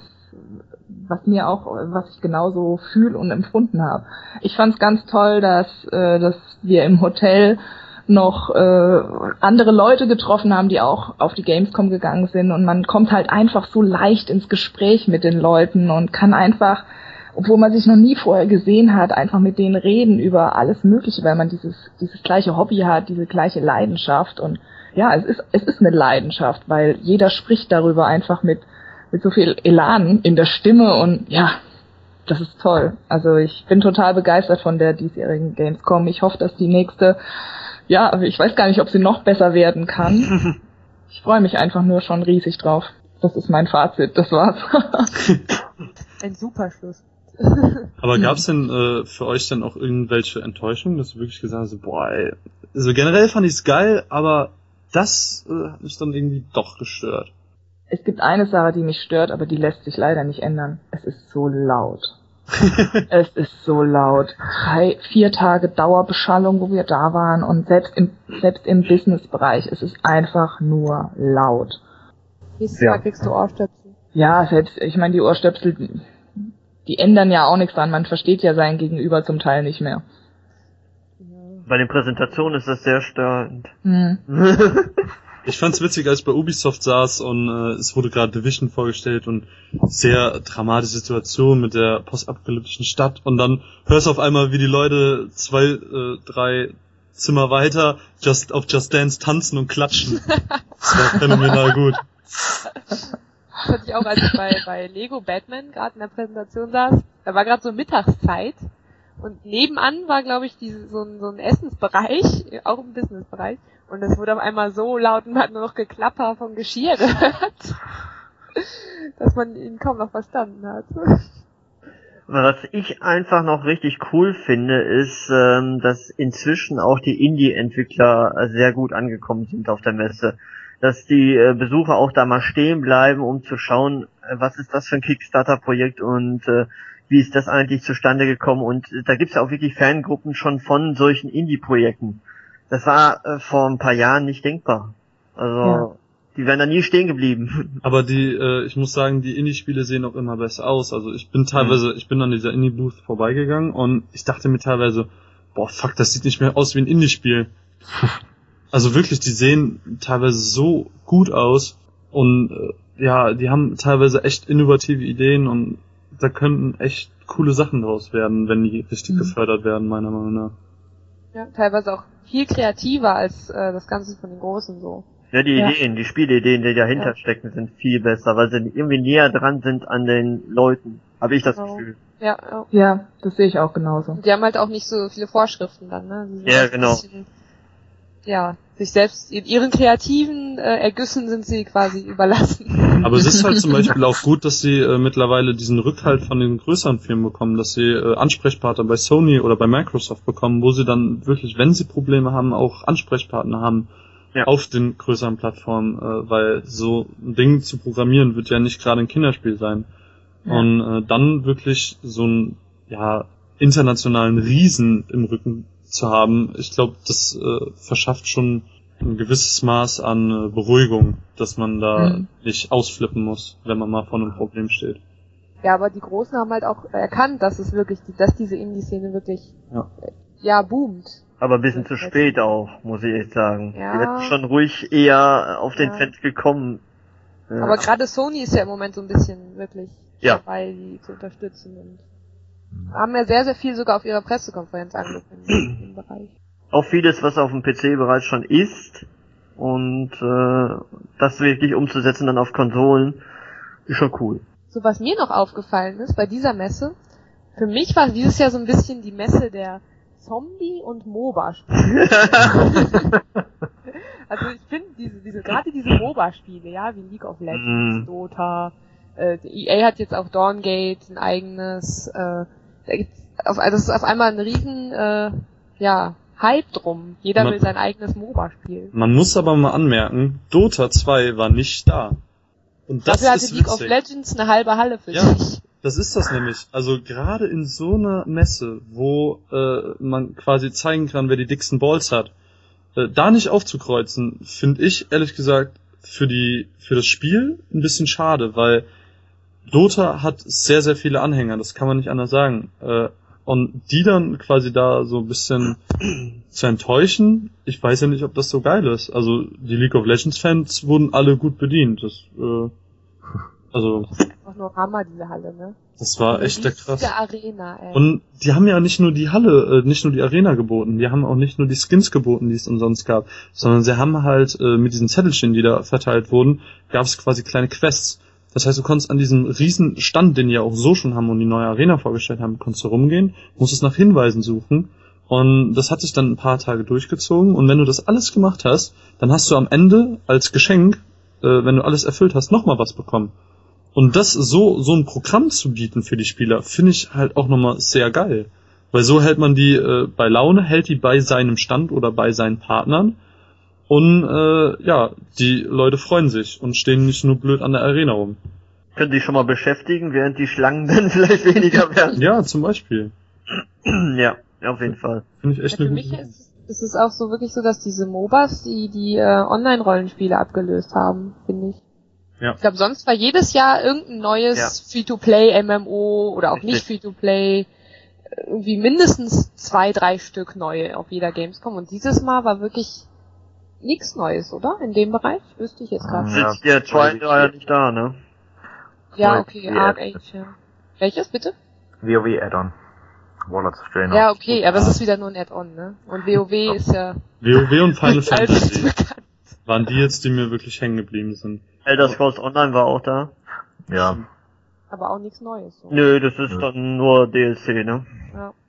was mir auch, was ich genauso fühle und empfunden habe. Ich fand es ganz toll, dass, äh, dass wir im Hotel noch äh, andere Leute getroffen haben, die auch auf die Gamescom gegangen sind und man kommt halt einfach so leicht ins Gespräch mit den Leuten und kann einfach, obwohl man sich noch nie vorher gesehen hat, einfach mit denen reden über alles Mögliche, weil man dieses dieses gleiche Hobby hat, diese gleiche Leidenschaft und ja, es ist es ist eine Leidenschaft, weil jeder spricht darüber einfach mit mit so viel Elan in der Stimme und ja, das ist toll. Also ich bin total begeistert von der diesjährigen Gamescom. Ich hoffe, dass die nächste, ja, ich weiß gar nicht, ob sie noch besser werden kann. Ich freue mich einfach nur schon riesig drauf. Das ist mein Fazit, das war's. Ein super Schluss. Aber gab's denn äh, für euch dann auch irgendwelche Enttäuschungen, dass du wirklich gesagt hast, boah, ey, also generell fand ich's geil, aber das äh, hat mich dann irgendwie doch gestört. Es gibt eine Sache, die mich stört, aber die lässt sich leider nicht ändern. Es ist so laut. Es ist so laut. Drei, vier Tage Dauerbeschallung, wo wir da waren und selbst im, selbst im Businessbereich, es ist einfach nur laut. Nächstes Ja. Mal kriegst du Ohrstöpsel. Ja, selbst, ich meine, die Ohrstöpsel, die ändern ja auch nichts dran. Man versteht ja sein Gegenüber zum Teil nicht mehr. Bei den Präsentationen ist das sehr störend. Hm. Ich fand's witzig, als ich bei Ubisoft saß und äh, es wurde gerade Division vorgestellt und sehr dramatische Situation mit der postapokalyptischen Stadt und dann hörst du auf einmal, wie die Leute zwei, äh, drei Zimmer weiter just auf Just Dance tanzen und klatschen. Das war phänomenal gut. Das hatte ich auch, als ich bei, bei Lego Batman gerade in der Präsentation saß. Da war gerade so Mittagszeit Und nebenan war, glaube ich, diese, so ein, so ein Essensbereich, auch ein Businessbereich. Und es wurde auf einmal so laut und man hat nur noch Geklapper von Geschirr gehört, dass man ihn kaum noch verstanden hat. Was ich einfach noch richtig cool finde, ist, ähm, dass inzwischen auch die Indie-Entwickler sehr gut angekommen sind auf der Messe. Dass die äh, Besucher auch da mal stehen bleiben, um zu schauen, äh, was ist das für ein Kickstarter-Projekt und äh, wie ist das eigentlich zustande gekommen. Und äh, da gibt's ja auch wirklich Fangruppen schon von solchen Indie-Projekten. Das war äh, vor ein paar Jahren nicht denkbar. Also ja. Die wären da nie stehen geblieben. Aber die, äh, ich muss sagen, die Indie-Spiele sehen auch immer besser aus. Also ich bin teilweise, mhm. ich bin an dieser Indie-Booth vorbeigegangen und ich dachte mir teilweise, boah, fuck, das sieht nicht mehr aus wie ein Indie-Spiel. Also wirklich, die sehen teilweise so gut aus und äh, ja, die haben teilweise echt innovative Ideen und da könnten echt coole Sachen draus werden, wenn die richtig mhm. gefördert werden, meiner Meinung nach. Ja, teilweise auch viel kreativer als äh, das Ganze von den Großen so. Ja, die ja. Ideen, die Spielideen, die dahinter ja. stecken, sind viel besser, weil sie irgendwie näher dran sind an den Leuten, habe ich das genau. Gefühl. Ja, ja. ja, das sehe ich auch genauso. Und die haben halt auch nicht so viele Vorschriften dann, ne? Ja, genau. Bisschen, ja, sich selbst, in ihren kreativen äh, Ergüssen sind sie quasi überlassen. Aber es ist halt zum Beispiel auch gut, dass sie äh, mittlerweile diesen Rückhalt von den größeren Firmen bekommen, dass sie äh, Ansprechpartner bei Sony oder bei Microsoft bekommen, wo sie dann wirklich, wenn sie Probleme haben, auch Ansprechpartner haben ja. auf den größeren Plattformen, äh, weil so ein Ding zu programmieren wird ja nicht gerade ein Kinderspiel sein. Ja. Und äh, dann wirklich so einen ja, internationalen Riesen im Rücken zu haben, ich glaube, das äh, verschafft schon ein gewisses Maß an äh, Beruhigung, dass man da mhm. nicht ausflippen muss, wenn man mal vor einem Problem steht. Ja, aber die Großen haben halt auch erkannt, dass es wirklich, dass diese Indie-Szene wirklich ja, äh, ja boomt. Aber ein bisschen zu spät auch, muss ich echt sagen. Ja. Die hätten schon ruhig eher auf den ja. Trend gekommen. Ja. Aber gerade Sony ist ja im Moment so ein bisschen wirklich ja. dabei, die zu unterstützen und haben ja sehr, sehr viel sogar auf ihrer Pressekonferenz angekündigt im Bereich. Auch vieles, was auf dem P C bereits schon ist und äh, das wirklich umzusetzen dann auf Konsolen, ist schon cool. So, was mir noch aufgefallen ist bei dieser Messe, für mich war dieses Jahr so ein bisschen die Messe der Zombie- und MOBA-Spiele. Also ich finde diese, diese, gerade diese MOBA-Spiele, ja, wie League of Legends, mm. Dota, äh, E A hat jetzt auch Dawngate, ein eigenes, äh, da gibt's auf, also es ist auf einmal ein riesen, äh, ja, Hype drum. Jeder man, will sein eigenes MOBA-Spiel. Man muss aber mal anmerken, Dota zwei war nicht da. Und das Dafür hatte ist League witzig. of Legends eine halbe Halle für ja, sich. Das ist das nämlich. Also gerade in so einer Messe, wo äh, man quasi zeigen kann, wer die dicksten Balls hat, äh, da nicht aufzukreuzen, finde ich ehrlich gesagt für die für das Spiel ein bisschen schade, weil Dota hat sehr, sehr viele Anhänger, das kann man nicht anders sagen. Äh, und die dann quasi da so ein bisschen zu enttäuschen, ich weiß ja nicht, ob das so geil ist. Also die League of Legends Fans wurden alle gut bedient. Das, äh, also das ist einfach nur Hammer, diese Halle, ne? Das war echt der krass. Diese Arena, ey. Und die haben ja nicht nur die Halle, äh, nicht nur die Arena geboten, die haben auch nicht nur die Skins geboten, die es umsonst gab, sondern sie haben halt äh, mit diesen Zettelchen, die da verteilt wurden, gab es quasi kleine Quests. Das heißt, du konntest an diesem riesen Stand, den die ja auch so schon haben und die neue Arena vorgestellt haben, konntest du rumgehen, musstest nach Hinweisen suchen und das hat sich dann ein paar Tage durchgezogen und wenn du das alles gemacht hast, dann hast du am Ende als Geschenk, äh, wenn du alles erfüllt hast, nochmal was bekommen. Und das so, so ein Programm zu bieten für die Spieler, finde ich halt auch nochmal sehr geil. Weil so hält man die äh, bei Laune, hält die bei seinem Stand oder bei seinen Partnern. Und äh, ja, die Leute freuen sich und stehen nicht nur blöd an der Arena rum. Können die schon mal beschäftigen, während die Schlangen dann vielleicht weniger werden. Ja, zum Beispiel. Ja, auf jeden Fall. Finde ich echt ja, eine für gute mich ist, ist es auch so wirklich so, dass diese MOBAs die, die äh, Online-Rollenspiele abgelöst haben, finde ich. Ja. Ich glaube, sonst war jedes Jahr irgendein neues ja. Free-to-Play-M M O oder auch nicht Free-to-Play irgendwie mindestens zwei, drei Stück neue auf jeder Gamescom und dieses Mal war wirklich nichts Neues, oder? In dem Bereich? Wüsste ich jetzt gerade. Ja, der Twilight war ja nicht da, ne? Ja, okay, Arc Age, ja. Welches, bitte? WoW Add-on. Warlords of Draenor. Ja, okay, aber es ist wieder nur ein Add-on, ne? Und WoW ja. ist ja... WoW und Final Fantasy waren die jetzt, die mir wirklich hängen geblieben sind. Elder Scrolls Online war auch da. Ja. Aber auch nichts Neues. So. Nö, das ist ja. dann nur D L C, ne? Ja.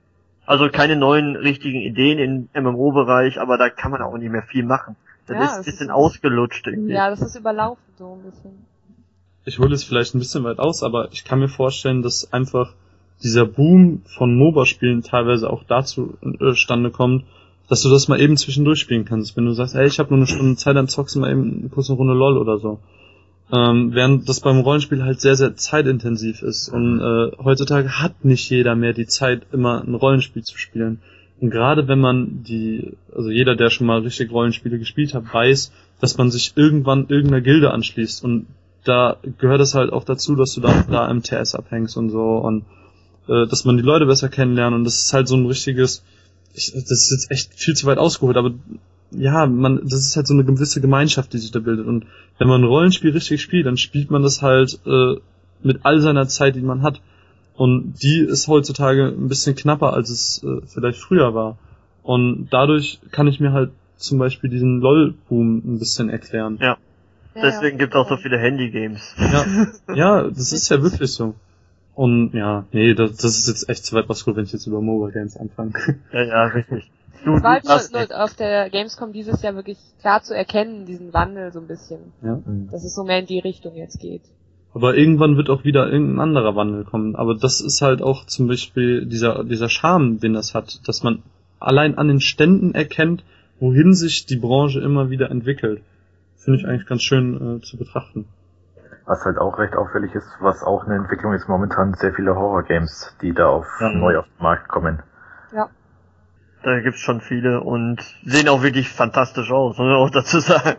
Also keine neuen richtigen Ideen im M M O-Bereich, aber da kann man auch nicht mehr viel machen. Das Ja, ist das ein bisschen ist- ausgelutscht irgendwie. Ja, das ist überlaufen so ein bisschen. Ich hole es vielleicht ein bisschen weit aus, aber ich kann mir vorstellen, dass einfach dieser Boom von MOBA-Spielen teilweise auch dazu äh, stande kommt, dass du das mal eben zwischendurch spielen kannst. Wenn du sagst, ey, ich habe nur eine Stunde Zeit, dann zockst du mal eben kurz eine Runde LOL oder so. Ähm, während das beim Rollenspiel halt sehr, sehr zeitintensiv ist. Und äh, heutzutage hat nicht jeder mehr die Zeit, immer ein Rollenspiel zu spielen. Und gerade wenn man die, also jeder, der schon mal richtig Rollenspiele gespielt hat, weiß, dass man sich irgendwann irgendeiner Gilde anschließt. Und da gehört es halt auch dazu, dass du da, da im T S abhängst und so. Und äh, dass man die Leute besser kennenlernt. Und das ist halt so ein richtiges, ich, das ist jetzt echt viel zu weit ausgeholt, aber ja, man, das ist halt so eine gewisse Gemeinschaft, die sich da bildet. Und wenn man ein Rollenspiel richtig spielt, dann spielt man das halt äh, mit all seiner Zeit, die man hat. Und die ist heutzutage ein bisschen knapper, als es äh, vielleicht früher war. Und dadurch kann ich mir halt zum Beispiel diesen LOL-Boom ein bisschen erklären. Ja. Ja, Deswegen ja. gibt es auch so viele Handy-Games. Ja, ja, das ist ja wirklich so. Und ja, nee, das, das ist jetzt echt zu weit ausgeholt, wenn ich jetzt über Mobile Games anfange. Ja, ja, richtig. Du, Es war halt du hast nur, recht. nur auf der Gamescom dieses Jahr wirklich klar zu erkennen, diesen Wandel so ein bisschen. Ja. Dass es so mehr in die Richtung jetzt geht. Aber irgendwann wird auch wieder irgendein anderer Wandel kommen. Aber das ist halt auch zum Beispiel dieser, dieser Charme, den das hat, dass man allein an den Ständen erkennt, wohin sich die Branche immer wieder entwickelt. Finde ich eigentlich ganz schön äh, zu betrachten. Was halt auch recht auffällig ist, was auch eine Entwicklung ist momentan, sehr viele Horror-Games, die da auf Ja. neu auf den Markt kommen. Ja. Da gibt's schon viele und sehen auch wirklich fantastisch aus, muss man auch dazu sagen.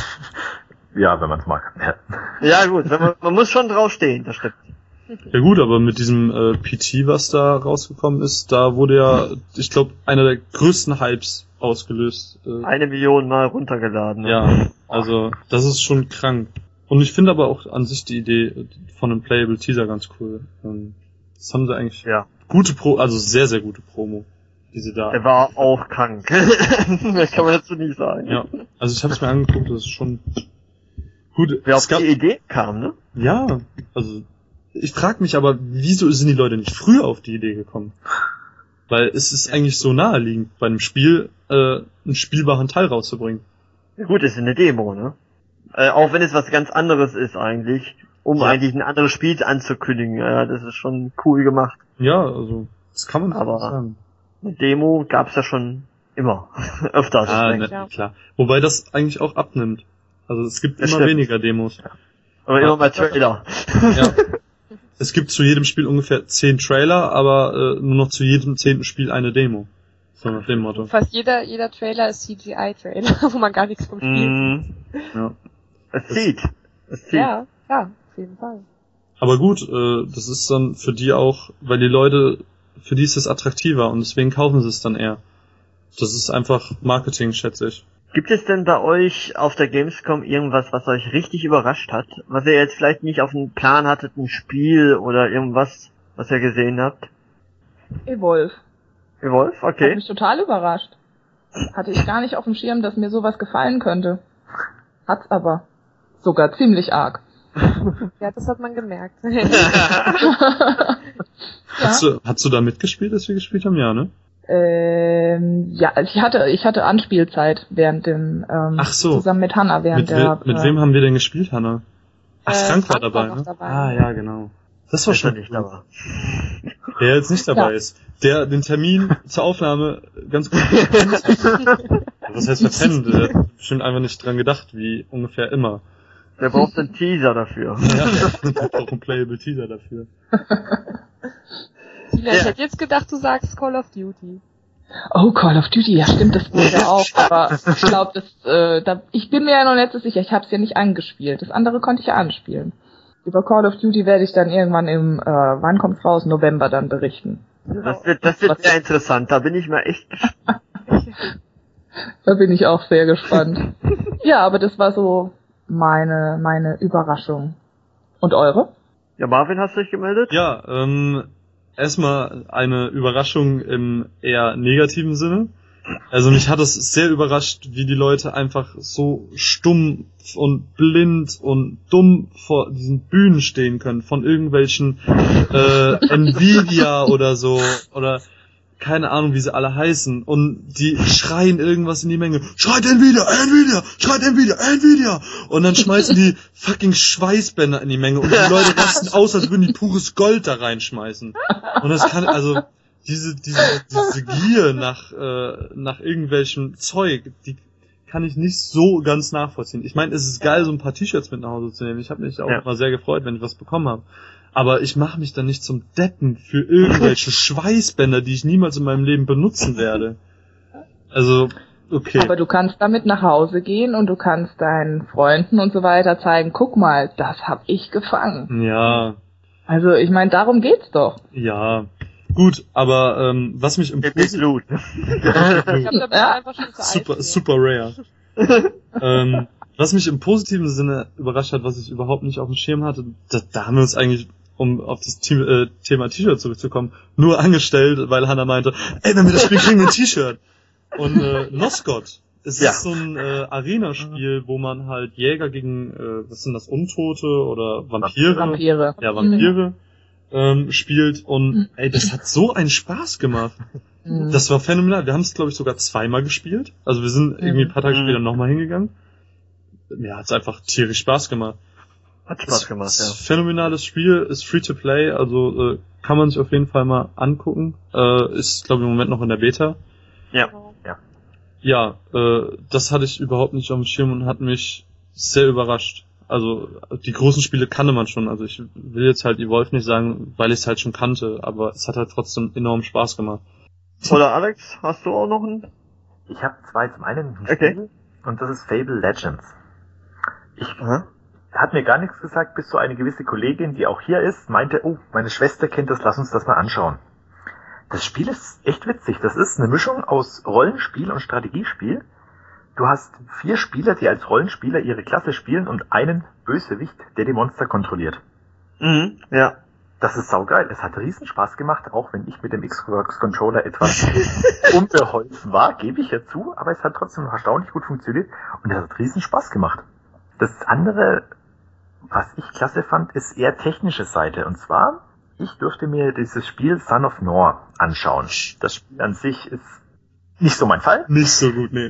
Ja, wenn man es mag. Ja. Ja gut, wenn man, man muss schon draufstehen, das stimmt. Ja gut, aber mit diesem äh, P T, was da rausgekommen ist, da wurde ja, ich glaube, einer der größten Hypes ausgelöst. Äh, Eine Million Mal runtergeladen. ne? ja, also das ist schon krank. Und ich finde aber auch an sich die Idee von einem Playable Teaser ganz cool. Ähm, Das haben sie eigentlich Ja. gute Pro, also sehr, sehr gute Promo, die sie da. Der war auch krank. Mehr kann man dazu nicht sagen. Ja, also ich habe es mir angeguckt, das ist schon gut. Wer Es auf gab, die Idee kam, ne? ja, also ich frage mich aber, wieso sind die Leute nicht früher auf die Idee gekommen? Weil es ist eigentlich so naheliegend, bei einem Spiel äh, einen spielbaren Teil rauszubringen. Ja, gut, ist eine Demo, ne? Äh, auch wenn es was ganz anderes ist eigentlich, um Ja. eigentlich ein anderes Spiel anzukündigen. Ja, das ist schon cool gemacht. Ja, also das kann man so Aber- sagen. Eine Demo gab's ja schon immer. Öfters. Ah, denke ich. ne, klar. Wobei das eigentlich auch abnimmt. Also es gibt Das immer stimmt. weniger Demos. Aber immer mal Trailer. Ja. Es gibt zu jedem Spiel ungefähr zehn Trailer, aber äh, nur noch zu jedem zehnten Spiel eine Demo. So nach dem Motto. Fast jeder, jeder Trailer ist C G I-Trailer, wo man gar nichts vom Spiel Mhm. Ja. Es zieht. Es sieht. zieht. Ja, ja, auf jeden Fall. Aber gut, äh, das ist dann für die auch, weil die Leute, für die ist es attraktiver und deswegen kaufen sie es dann eher. Das ist einfach Marketing, schätze ich. Gibt es denn bei euch auf der Gamescom irgendwas, was euch richtig überrascht hat? Was ihr jetzt vielleicht nicht auf dem Plan hattet, ein Spiel oder irgendwas, was ihr gesehen habt? Evolve. Wolf? Hat Okay. mich total überrascht. Hatte ich gar nicht auf dem Schirm, dass mir sowas gefallen könnte. Hat's aber. Sogar ziemlich arg. Ja, das hat man gemerkt. Ja. Hast du, hast du da mitgespielt, als wir gespielt haben? Ja, ne? Ähm, ja, also ich hatte, ich hatte Anspielzeit während dem, ähm, Ach so. zusammen mit Hannah während Mit, we der, mit äh, wem haben wir denn gespielt, Hanna? Ach, Äh, Frank war Frank dabei, war noch ne? dabei. Ah, ja, genau. Das war Ist er schon nicht cool. dabei. Der jetzt nicht dabei Ja. ist. Der den Termin zur Aufnahme ganz gut verpennt hat. Was heißt verpennt? Der hat bestimmt einfach nicht dran gedacht, wie ungefähr immer. Der braucht einen Teaser dafür. Ja, braucht auch einen Playable Teaser dafür. Tina, ich hätte jetzt gedacht, du sagst Call of Duty. Oh, Call of Duty, ja stimmt, das wurde auch, aber ich glaube, das, äh, da, ich bin mir ja noch nicht so sicher, ich habe es ja nicht angespielt. Das andere konnte ich ja anspielen. Über Call of Duty werde ich dann irgendwann im, äh, wann kommt's raus? November dann berichten. Das wird, das wird sehr interessant. Da bin ich mal echt gespannt. Da bin ich auch sehr gespannt. Ja, aber das war so meine, meine Überraschung. Und eure? Ja, Marvin, hast du dich gemeldet? Ja, ähm, erstmal eine Überraschung im eher negativen Sinne. Also mich hat es sehr überrascht, wie die Leute einfach so stumm und blind und dumm vor diesen Bühnen stehen können von irgendwelchen äh, Nvidia oder so oder keine Ahnung, wie sie alle heißen, und die schreien irgendwas in die Menge. Schreit Nvidia, Nvidia, schreit Nvidia, Nvidia! Und dann schmeißen die fucking Schweißbänder in die Menge und die Leute rasten aus, als würden die pures Gold da reinschmeißen. Und das kann, also, diese, diese, diese Gier nach, äh, nach irgendwelchem Zeug, die kann ich nicht so ganz nachvollziehen. Ich meine, es ist geil, so ein paar T-Shirts mit nach Hause zu nehmen. Ich habe mich auch ja. mal sehr gefreut, wenn ich was bekommen habe. Aber ich mache mich dann nicht zum Deppen für irgendwelche Schweißbänder, die ich niemals in meinem Leben benutzen werde. Also, okay. Aber du kannst damit nach Hause gehen und du kannst deinen Freunden und so weiter zeigen, guck mal, das hab ich gefangen. Ja. Also, ich meine, darum geht's doch. Ja. Gut, aber ähm, was mich im Positiven... ja. super, super rare. ähm, was mich im positiven Sinne überrascht hat, was ich überhaupt nicht auf dem Schirm hatte, da, da haben wir uns eigentlich, um auf das Team, äh, Thema T-Shirt zurückzukommen, nur angestellt, weil Hannah meinte, ey, wenn wir das spielen, kriegen wir ein T-Shirt. Und äh, Noscott, es ja. ist so ein äh, Arena-Spiel, wo man halt Jäger gegen, äh, was sind das, Untote oder Vampire? Vampire. Ja, Vampire. Mhm. Ähm, spielt und ey, das hat so einen Spaß gemacht. Mhm. Das war phänomenal. Wir haben es, glaube ich, sogar zweimal gespielt. Also wir sind irgendwie ein paar Tage später nochmal hingegangen. Mir hat's einfach tierisch Spaß gemacht. Hat Spaß gemacht, ja. Phänomenales Spiel, ist free to play, also äh, kann man sich auf jeden Fall mal angucken. Äh, ist, glaube ich, im Moment noch in der Beta. Ja. Ja, ja äh, das hatte ich überhaupt nicht auf dem Schirm und hat mich sehr überrascht. Also die großen Spiele kannte man schon. Also ich will jetzt halt Evolve nicht sagen, weil ich es halt schon kannte, aber es hat halt trotzdem enorm Spaß gemacht. Oder Alex, hast du auch noch einen? Ich habe zwei. Zum einen ein okay. Spiel und das ist Fable Legends. Ich Aha. hat mir gar nichts gesagt, bis so eine gewisse Kollegin, die auch hier ist, meinte, oh, meine Schwester kennt das, lass uns das mal anschauen. Das Spiel ist echt witzig. Das ist eine Mischung aus Rollenspiel und Strategiespiel. Du hast vier Spieler, die als Rollenspieler ihre Klasse spielen und einen Bösewicht, der die Monster kontrolliert. Mhm, ja. Das ist saugeil. Es hat riesen Spaß gemacht, auch wenn ich mit dem Xbox-Controller etwas unbeholfen war, gebe ich ja zu, aber es hat trotzdem noch erstaunlich gut funktioniert und es hat riesen Spaß gemacht. Das andere, was ich klasse fand, ist eher technische Seite. Und zwar, ich durfte mir dieses Spiel Son of Nor anschauen. Das Spiel an sich ist nicht so mein Fall. Nicht so gut, nee.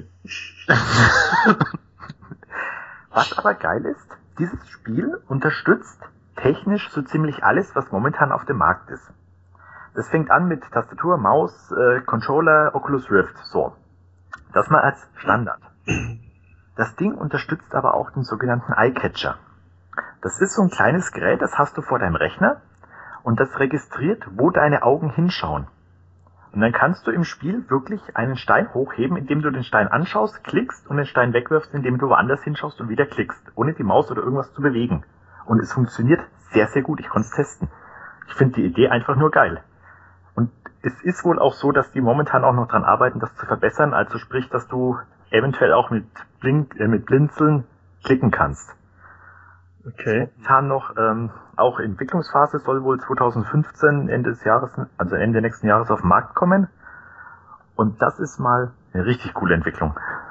Was aber geil ist, dieses Spiel unterstützt technisch so ziemlich alles, was momentan auf dem Markt ist. Das fängt an mit Tastatur, Maus, äh, Controller, Oculus Rift, so. Das mal als Standard. Das Ding unterstützt aber auch den sogenannten Eyecatcher. Das ist so ein kleines Gerät, das hast du vor deinem Rechner und das registriert, wo deine Augen hinschauen. Und dann kannst du im Spiel wirklich einen Stein hochheben, indem du den Stein anschaust, klickst und den Stein wegwirfst, indem du woanders hinschaust und wieder klickst, ohne die Maus oder irgendwas zu bewegen. Und es funktioniert sehr, sehr gut. Ich konnte es testen. Ich finde die Idee einfach nur geil. Und es ist wohl auch so, dass die momentan auch noch dran arbeiten, das zu verbessern. Also sprich, dass du eventuell auch mit Blink, äh, mit Blinzeln klicken kannst. Okay. Momentan noch ähm, auch Entwicklungsphase, soll wohl zwanzig fünfzehn, Ende des Jahres, also Ende nächsten Jahres auf den Markt kommen. Und das ist mal eine richtig coole Entwicklung.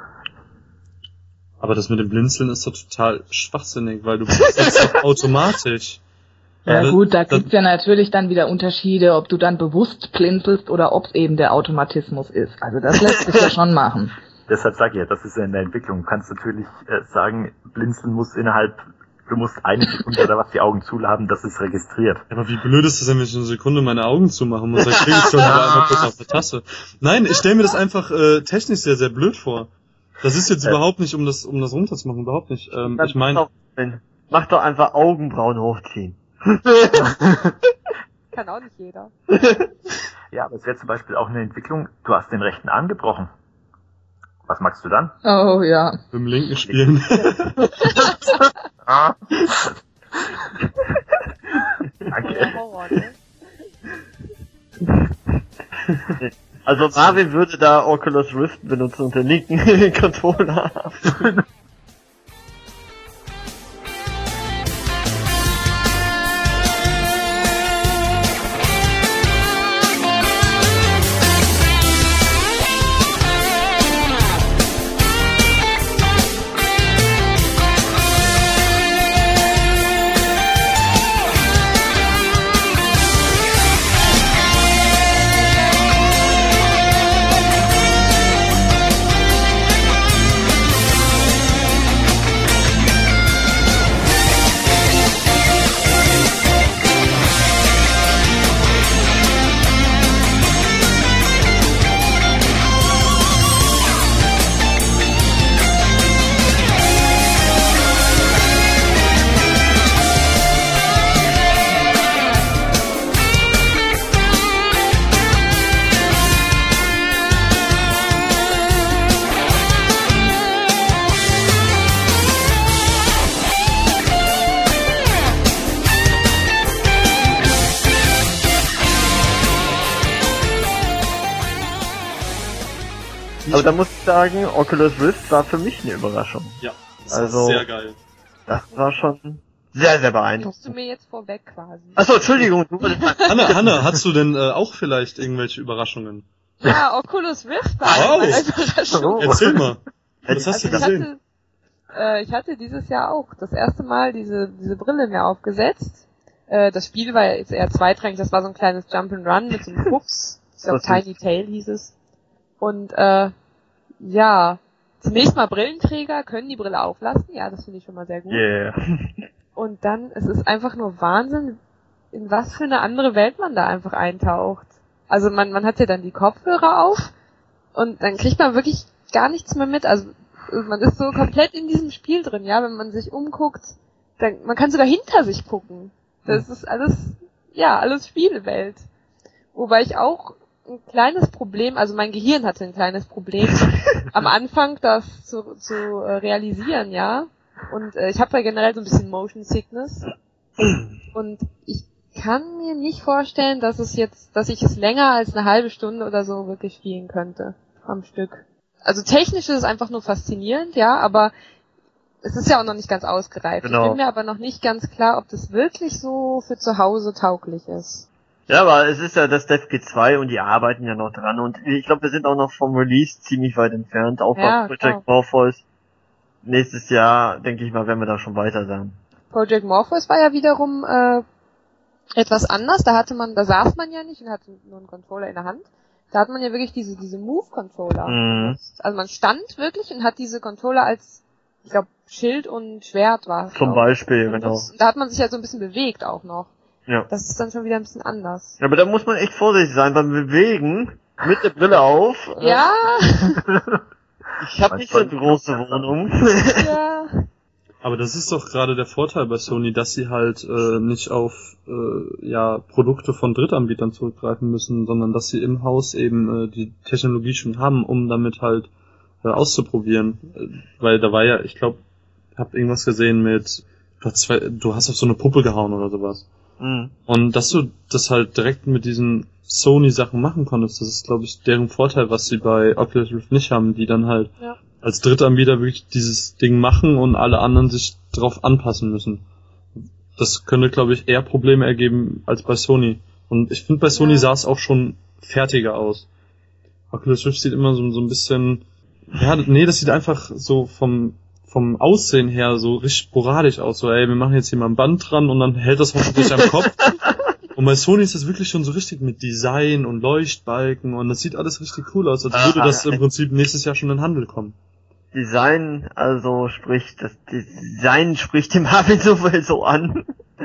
Aber das mit dem Blinzeln ist doch total schwachsinnig, weil du blinzelst doch automatisch. Ja, ja gut, da das, gibt's ja natürlich dann wieder Unterschiede, ob du dann bewusst blinzelst oder ob es eben der Automatismus ist. Also das lässt sich ja schon machen. Deshalb sage ich ja, das ist ja in der Entwicklung. Du kannst natürlich äh, sagen, blinzeln muss innerhalb, du musst eine Sekunde oder was die Augen zuladen, das ist registriert. Aber wie blöd ist es, wenn ich eine Sekunde meine Augen zumachen muss? Dann kriege ich schon wieder einfach kurz auf der Tasse. Nein, ich stelle mir das einfach äh, technisch sehr, sehr blöd vor. Das ist jetzt äh, überhaupt nicht, um das um das runterzumachen, überhaupt nicht. Ähm, ich meine, mach doch einfach Augenbrauen hochziehen. Kann auch nicht jeder. Ja, aber es wäre zum Beispiel auch eine Entwicklung, du hast den rechten Arm gebrochen. Was magst du dann? Oh ja. Mit dem linken spielen. Ah. Danke. Horror, ne? Also Marvin würde da Oculus Rift benutzen und den linken Controller haben. Aber da muss ich sagen, Oculus Rift war für mich eine Überraschung. Ja, das Also- war sehr geil. Das war schon sehr, sehr beeindruckend. Nimmst du mir jetzt vorweg quasi. Achso, Entschuldigung, du wolltest sagen. Hanna, Hanna, hast du denn äh, auch vielleicht irgendwelche Überraschungen? Ja, Oculus Rift war Wow. eine Überraschung. Erzähl mal. Was hast Also du ich gesehen? hatte, äh, ich hatte dieses Jahr auch das erste Mal diese, diese Brille mir aufgesetzt. Äh, das Spiel war jetzt eher zweitrangig, das war so ein kleines Jump'n'Run mit so einem Fuchs. Ich glaube Das ist- Tiny Tail hieß es. Und äh, ja, zunächst mal Brillenträger können die Brille auflassen, ja, das finde ich schon mal sehr gut. Yeah. Und dann, es ist einfach nur Wahnsinn, in was für eine andere Welt man da einfach eintaucht. Also man, man hat ja dann die Kopfhörer auf und dann kriegt man wirklich gar nichts mehr mit. Also man ist so komplett in diesem Spiel drin, ja, wenn man sich umguckt, dann, man kann sogar hinter sich gucken. Das ist alles, ja, alles Spielewelt. Wobei ich auch ein kleines Problem, also mein Gehirn hatte ein kleines Problem, am Anfang das zu, zu äh, realisieren, ja. Und äh, ich habe ja generell so ein bisschen Motion Sickness. Und ich kann mir nicht vorstellen, dass es jetzt, dass ich es länger als eine halbe Stunde oder so wirklich spielen könnte am Stück. Also technisch ist es einfach nur faszinierend, ja, aber es ist ja auch noch nicht ganz ausgereift. Genau. Ich bin mir aber noch nicht ganz klar, ob das wirklich so für zu Hause tauglich ist. Ja, aber es ist ja das Dev G zwei und die arbeiten ja noch dran und ich glaube, wir sind auch noch vom Release ziemlich weit entfernt, auch Ja, bei Project klar. Morpheus. Nächstes Jahr, denke ich mal, werden wir da schon weiter sein. Project Morpheus war ja wiederum äh, etwas anders. Da hatte man, da saß man ja nicht und hatte nur einen Controller in der Hand. Da hat man ja wirklich diese diese Move-Controller. Mhm. Also man stand wirklich und hat diese Controller als, ich glaube, Schild und Schwert war es. Zum glaub ich. Beispiel, Und genau. das- Da hat man sich ja so ein bisschen bewegt auch noch. Ja. Das ist dann schon wieder ein bisschen anders. Aber da muss man echt vorsichtig sein beim Bewegen, mit der Brille auf. Ja, Ich habe nicht so eine große Wohnung. ja. Aber das ist doch gerade der Vorteil bei Sony, dass sie halt äh, nicht auf äh, ja Produkte von Drittanbietern zurückgreifen müssen, sondern dass sie im Haus eben äh, die Technologie schon haben, um damit halt äh, auszuprobieren. Äh, weil da war ja, ich glaube, hab irgendwas gesehen mit, du hast, zwei, du hast auf so eine Puppe gehauen oder sowas. Mhm. Und dass du das halt direkt mit diesen Sony-Sachen machen konntest, das ist, glaube ich, deren Vorteil, was sie bei Oculus Rift nicht haben, die dann halt Ja. als Drittanbieter wirklich dieses Ding machen und alle anderen sich darauf anpassen müssen. Das könnte, glaube ich, eher Probleme ergeben als bei Sony. Und ich finde, bei Sony Ja. sah es auch schon fertiger aus. Oculus Rift sieht immer so, so ein bisschen, ja, nee, das sieht einfach so vom vom Aussehen her so richtig sporadisch aus. So, ey, wir machen jetzt hier mal ein Band dran und dann hält das hoffentlich am Kopf. Und bei Sony ist das wirklich schon so richtig mit Design und Leuchtbalken und das sieht alles richtig cool aus, als würde das im Prinzip nächstes Jahr schon in den Handel kommen. Design, also sprich, das Design spricht dem Marvin so viel so an.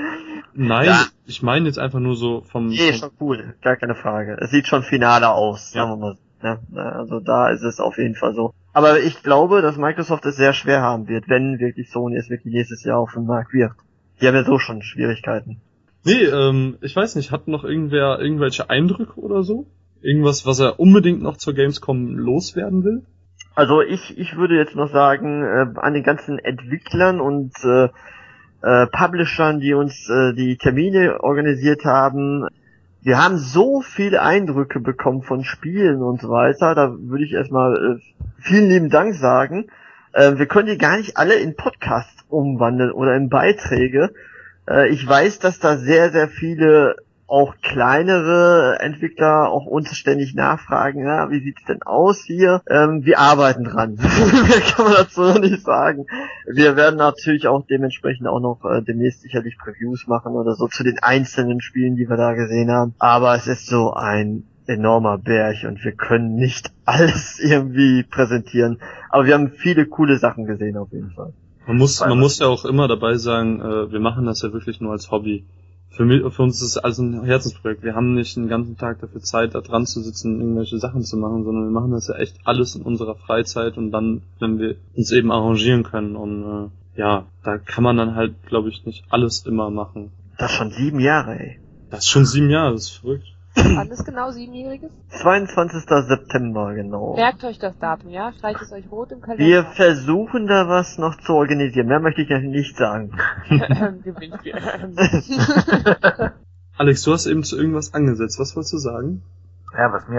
Nein, Ja. ich meine jetzt einfach nur so vom... Nee, vom schon cool, gar keine Frage. Es sieht schon finaler aus, Ja. sagen wir mal. Ne? Also da ist es auf jeden Fall so. Aber ich glaube, dass Microsoft es sehr schwer haben wird, wenn wirklich Sony es wirklich nächstes Jahr auf den Markt wird. Die haben ja so schon Schwierigkeiten. Nee, ähm, ich weiß nicht, hat noch irgendwer irgendwelche Eindrücke oder so? Irgendwas, was er unbedingt noch zur Gamescom loswerden will? Also ich, ich würde jetzt noch sagen, äh, an den ganzen Entwicklern und äh, äh, Publishern, die uns äh, die Termine organisiert haben, wir haben so viele Eindrücke bekommen von Spielen und so weiter, da würde ich erstmal äh, vielen lieben Dank sagen. Äh, wir können die gar nicht alle in Podcasts umwandeln oder in Beiträge. Äh, ich weiß, dass da sehr, sehr viele auch kleinere Entwickler auch uns ständig nachfragen, ja, wie sieht's denn aus hier? Ähm, wir arbeiten dran. Mehr kann man dazu noch nicht sagen. Wir werden natürlich auch dementsprechend auch noch äh, demnächst sicherlich Previews machen oder so zu den einzelnen Spielen, die wir da gesehen haben. Aber es ist so ein enormer Berg und wir können nicht alles irgendwie präsentieren. Aber wir haben viele coole Sachen gesehen auf jeden Fall. Man muss, man muss ja auch immer dabei sagen, äh, wir machen das ja wirklich nur als Hobby. Für mich, für uns ist es also ein Herzensprojekt. Wir haben nicht einen ganzen Tag dafür Zeit, da dran zu sitzen, irgendwelche Sachen zu machen, sondern wir machen das ja echt alles in unserer Freizeit und dann, wenn wir uns eben arrangieren können. Und äh, ja, da kann man dann halt, glaube ich, nicht alles immer machen. Das ist schon sieben Jahre, ey. Das ist schon sieben Jahre, das ist verrückt. Wann ist genau Siebenjähriges? zweiundzwanzigster September, genau. Merkt euch das Datum, ja? Streicht es euch rot im Kalender. Wir versuchen da was noch zu organisieren. Mehr möchte ich ja nicht sagen. Gewinnspiel. Alex, du hast eben zu irgendwas angesetzt. Was wolltest du sagen? Ja, was mir als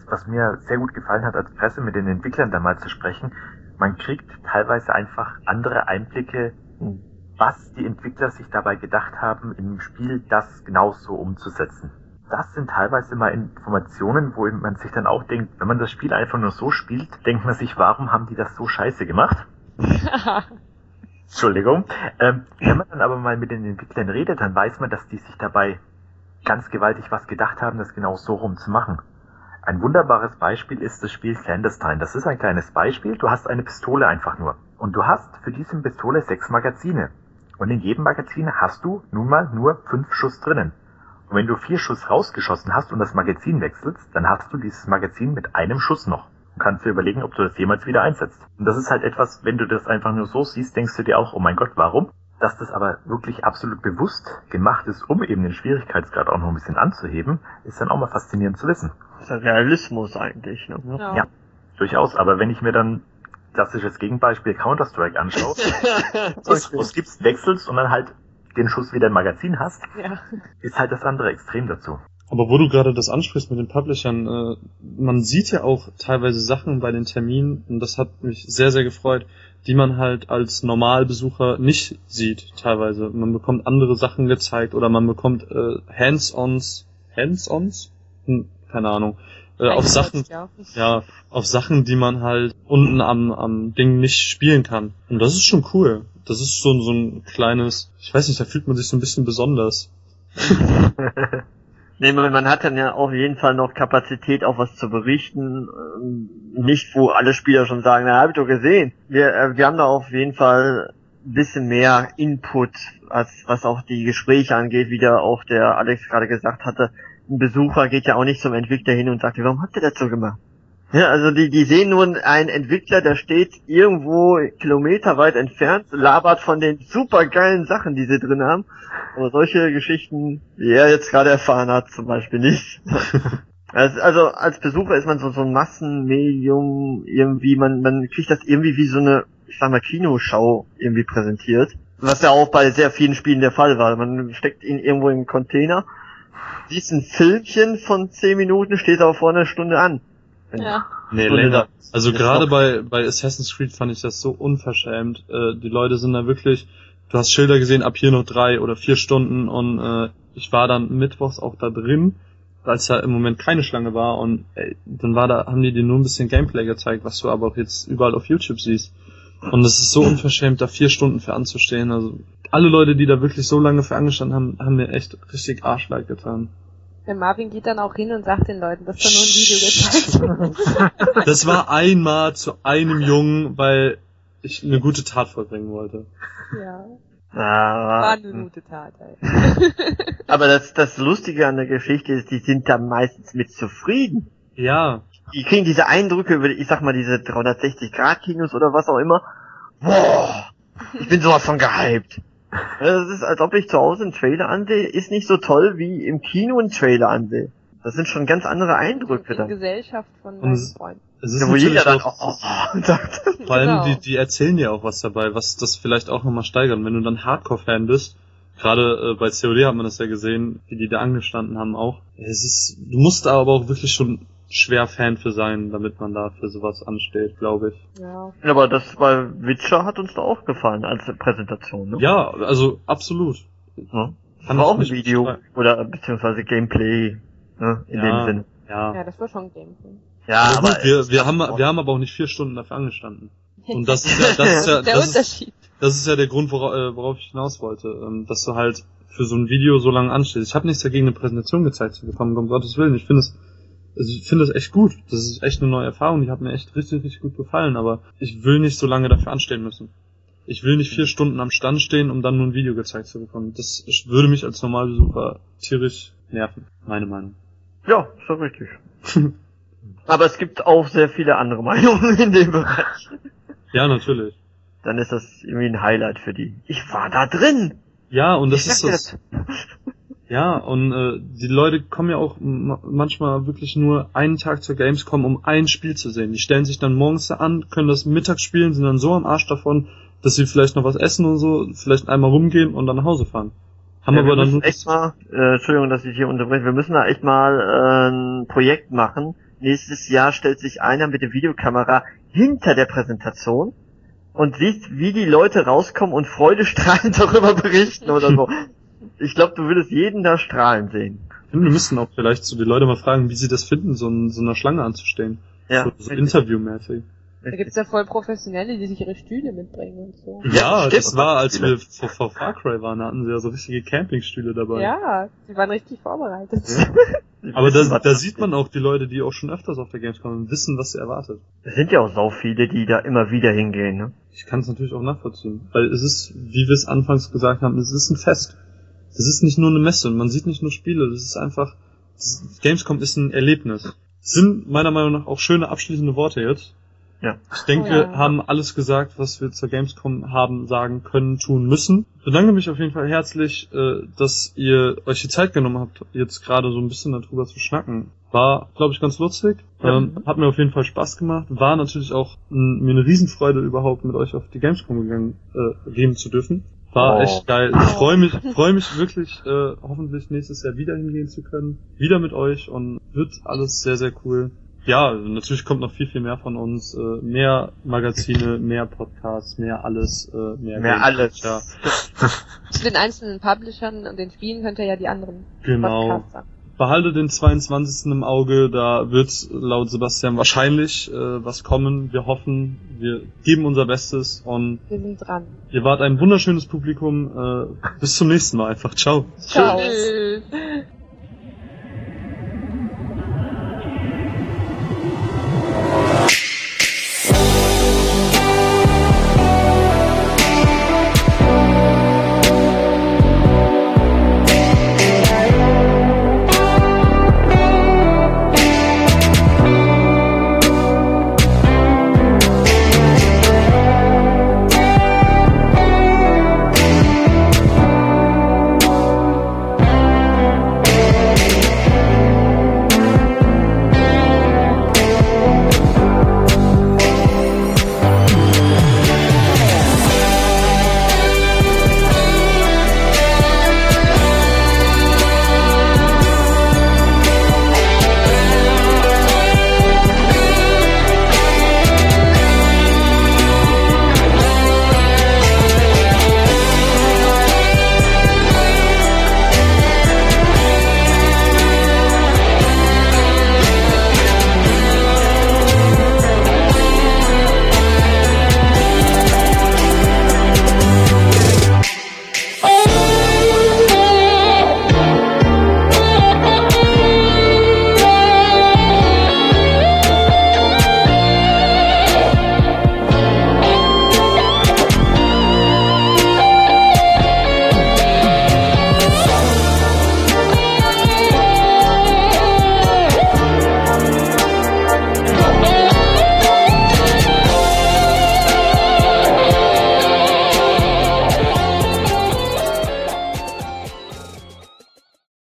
was mir sehr gut gefallen hat, als Presse mit den Entwicklern da mal zu sprechen, man kriegt teilweise einfach andere Einblicke, was die Entwickler sich dabei gedacht haben, im Spiel das genauso umzusetzen. Das sind teilweise mal Informationen, wo man sich dann auch denkt, wenn man das Spiel einfach nur so spielt, denkt man sich, warum haben die das so scheiße gemacht? Entschuldigung. Ähm, wenn man dann aber mal mit den Entwicklern redet, dann weiß man, dass die sich dabei ganz gewaltig was gedacht haben, das genau so rum zu machen. Ein wunderbares Beispiel ist das Spiel Clandestine. Das ist ein kleines Beispiel. Du hast eine Pistole einfach nur. Und du hast für diese Pistole sechs Magazine. Und in jedem Magazin hast du nun mal nur fünf Schuss drinnen. Und wenn du vier Schuss rausgeschossen hast und das Magazin wechselst, dann hast du dieses Magazin mit einem Schuss noch. Und kannst dir überlegen, ob du das jemals wieder einsetzt. Und das ist halt etwas, wenn du das einfach nur so siehst, denkst du dir auch, oh mein Gott, warum? Dass das aber wirklich absolut bewusst gemacht ist, um eben den Schwierigkeitsgrad auch noch ein bisschen anzuheben, ist dann auch mal faszinierend zu wissen. Das ist ja Realismus eigentlich, ne? Ja. Ja, durchaus. Aber wenn ich mir dann klassisches Gegenbeispiel Counter-Strike anschaue, wo es gibt's, wechselst und dann halt den Schuss wieder im Magazin hast, Ja. ist halt das andere Extrem dazu. Aber wo du gerade das ansprichst mit den Publishern, äh, man sieht ja auch teilweise Sachen bei den Terminen, und das hat mich sehr, sehr gefreut, die man halt als Normalbesucher nicht sieht teilweise. Man bekommt andere Sachen gezeigt oder man bekommt äh, Hands-ons, Hands-ons? Hm, keine Ahnung. Äh, auf Sachen, Ja. ja, auf Sachen, die man halt unten am, am Ding nicht spielen kann. Und das ist schon cool. Das ist so, so ein kleines, ich weiß nicht, da fühlt man sich so ein bisschen besonders. Nee, man, man hat dann ja auf jeden Fall noch Kapazität, auch was zu berichten. Nicht, wo alle Spieler schon sagen, na, hab ich doch gesehen. Wir, äh, wir haben da auf jeden Fall ein bisschen mehr Input, als was auch die Gespräche angeht, wie da auch der Alex gerade gesagt hatte. Ein Besucher geht ja auch nicht zum Entwickler hin und sagt, warum habt ihr das so gemacht? Ja, also die, die sehen nun einen Entwickler, der steht irgendwo kilometerweit entfernt, labert von den supergeilen Sachen, die sie drin haben. Aber solche Geschichten, wie er jetzt gerade erfahren hat, zum Beispiel nicht. Also, also als Besucher ist man so, so ein Massenmedium, irgendwie, man, man kriegt das irgendwie wie so eine, ich sag mal, Kinoschau irgendwie präsentiert. Was ja auch bei sehr vielen Spielen der Fall war. Man steckt ihn irgendwo im Container, siehst ein Filmchen von zehn Minuten, steht aber vor einer Stunde an. Ja. Nee, Stunde länger. da. Also Ist gerade doch- bei, bei Assassin's Creed fand ich das so unverschämt. Äh, die Leute sind da wirklich, du hast Schilder gesehen, ab hier noch drei oder vier Stunden und äh, ich war dann mittwochs auch da drin, als ja im Moment keine Schlange war und ey, dann war da, haben die dir nur ein bisschen Gameplay gezeigt, was du aber auch jetzt überall auf YouTube siehst. Und es ist so unverschämt, da vier Stunden für anzustehen. Also alle Leute, die da wirklich so lange für angestanden haben, haben mir echt richtig Arschleid getan. Der Marvin geht dann auch hin und sagt den Leuten, dass da nur ein Video gezeigt. Das war einmal zu einem Jungen, weil ich eine gute Tat vollbringen wollte. Ja. Ah, War eine gute Tat, ey. aber das, das Lustige an der Geschichte ist, die sind da meistens mit zufrieden. Ja, Die kriegen diese Eindrücke über, ich sag mal, diese dreihundertsechzig Grad Kinos oder was auch immer. Boah, ich bin sowas von gehypt. Das ist, als ob ich zu Hause einen Trailer ansehe, ist nicht so toll, wie im Kino einen Trailer ansehe. Das sind schon ganz andere Eindrücke In dann. Gesellschaft von Und meinen es- Freunden. es ist Ja, wo jeder natürlich dann auch, auch, oh, oh, sagt. vor allem Genau. die, die erzählen dir auch was dabei, was das vielleicht auch nochmal steigert. Und wenn du dann Hardcore-Fan bist, gerade äh, bei C O D hat man das ja gesehen, wie die da angestanden haben auch. Es ist, du musst da aber auch wirklich schon schwer Fan für sein, damit man da für sowas ansteht, glaube ich. Ja. Aber das bei Witcher hat uns da auch gefallen als Präsentation, ne? Ja, also absolut. Ja. Kann war ich auch ein nicht Video bestreiten. oder beziehungsweise Gameplay, ne, in Ja. dem Sinne. Ja. Ja, das war schon Gameplay. Ja, aber gut, wir, es wir ist haben, auch- wir haben aber auch nicht vier Stunden dafür angestanden. Und das ist ja, das ist ja, der das ist, Unterschied. das ist ja der Grund, worauf, äh, worauf ich hinaus wollte, ähm, dass du halt für so ein Video so lange anstehst. Ich habe nichts dagegen, eine Präsentation gezeigt zu bekommen, um Gottes Willen. Ich finde es, also ich finde es echt gut. Das ist echt eine neue Erfahrung, die hat mir echt richtig, richtig gut gefallen, aber ich will nicht so lange dafür anstehen müssen. Ich will nicht vier Stunden am Stand stehen, um dann nur ein Video gezeigt zu bekommen. Das würde mich als Normalbesucher tierisch nerven, meine Meinung. Ja, ist doch richtig. Aber es gibt auch sehr viele andere Meinungen in dem Bereich. Ja, natürlich. Dann ist das irgendwie ein Highlight für die. Ich war da drin! Ja, und das Ich ist sag dir das. Ja, und äh, die Leute kommen ja auch m- manchmal wirklich nur einen Tag zur Gamescom, um ein Spiel zu sehen. Die stellen sich dann morgens da an, können das mittags spielen, sind dann so am Arsch davon, dass sie vielleicht noch was essen und so, vielleicht einmal rumgehen und dann nach Hause fahren. Haben Ja, aber wir dann müssen nur echt mal, äh, Entschuldigung, dass ich hier unterbreche, wir müssen da echt mal äh, ein Projekt machen, nächstes Jahr stellt sich einer mit der Videokamera hinter der Präsentation und sieht, wie die Leute rauskommen und freudestrahlend darüber berichten oder so. Ich glaube, du würdest jeden da strahlen sehen. Ich finde, wir müssten auch vielleicht so die Leute mal fragen, wie sie das finden, so in so einer Schlange anzustehen. Ja. So, so interviewmäßig. Da gibt's ja voll Professionelle, die sich ihre Stühle mitbringen und so. Ja, stimmt. das war, als wir vor, vor Far Cry waren, da hatten sie ja so richtige Campingstühle dabei. Ja, die waren richtig vorbereitet. Ja. Aber da, da sieht man auch die Leute, die auch schon öfters auf der Gamescom und wissen, was sie erwartet. Es sind ja auch sau viele, die da immer wieder hingehen, ne? Ich kann es natürlich auch nachvollziehen. Weil es ist, wie wir es anfangs gesagt haben, es ist ein Fest. Es ist nicht nur eine Messe und man sieht nicht nur Spiele, das ist einfach, das Gamescom ist ein Erlebnis. Das sind meiner Meinung nach auch schöne abschließende Worte jetzt. Ja. Ich denke, Oh ja. wir haben alles gesagt, was wir zur Gamescom haben, sagen können, tun müssen. Ich bedanke mich auf jeden Fall herzlich, äh, dass ihr euch die Zeit genommen habt, jetzt gerade so ein bisschen darüber zu schnacken. War, glaube ich, ganz lustig. Ähm, hat mir auf jeden Fall Spaß gemacht. War natürlich auch m, mir eine Riesenfreude, überhaupt mit euch auf die Gamescom gegangen, äh, gehen zu dürfen. War Oh. echt geil. Ich freue mich, freue mich wirklich, äh, hoffentlich nächstes Jahr wieder hingehen zu können. Wieder mit euch und wird alles sehr, sehr cool. Ja, natürlich kommt noch viel, viel mehr von uns. Äh, mehr Magazine, mehr Podcasts, mehr alles, äh, mehr, Mehr Games. alles. Ja, Zu den einzelnen Publishern und den Spielen könnt ihr ja die anderen genau. Podcaster. Behalte den zweiundzwanzigsten im Auge, da wird laut Sebastian wahrscheinlich äh, was kommen. Wir hoffen, wir geben unser Bestes und Wir sind dran. ihr wart ein wunderschönes Publikum. Äh, bis zum nächsten Mal einfach. Ciao. Ciao. Tschüss.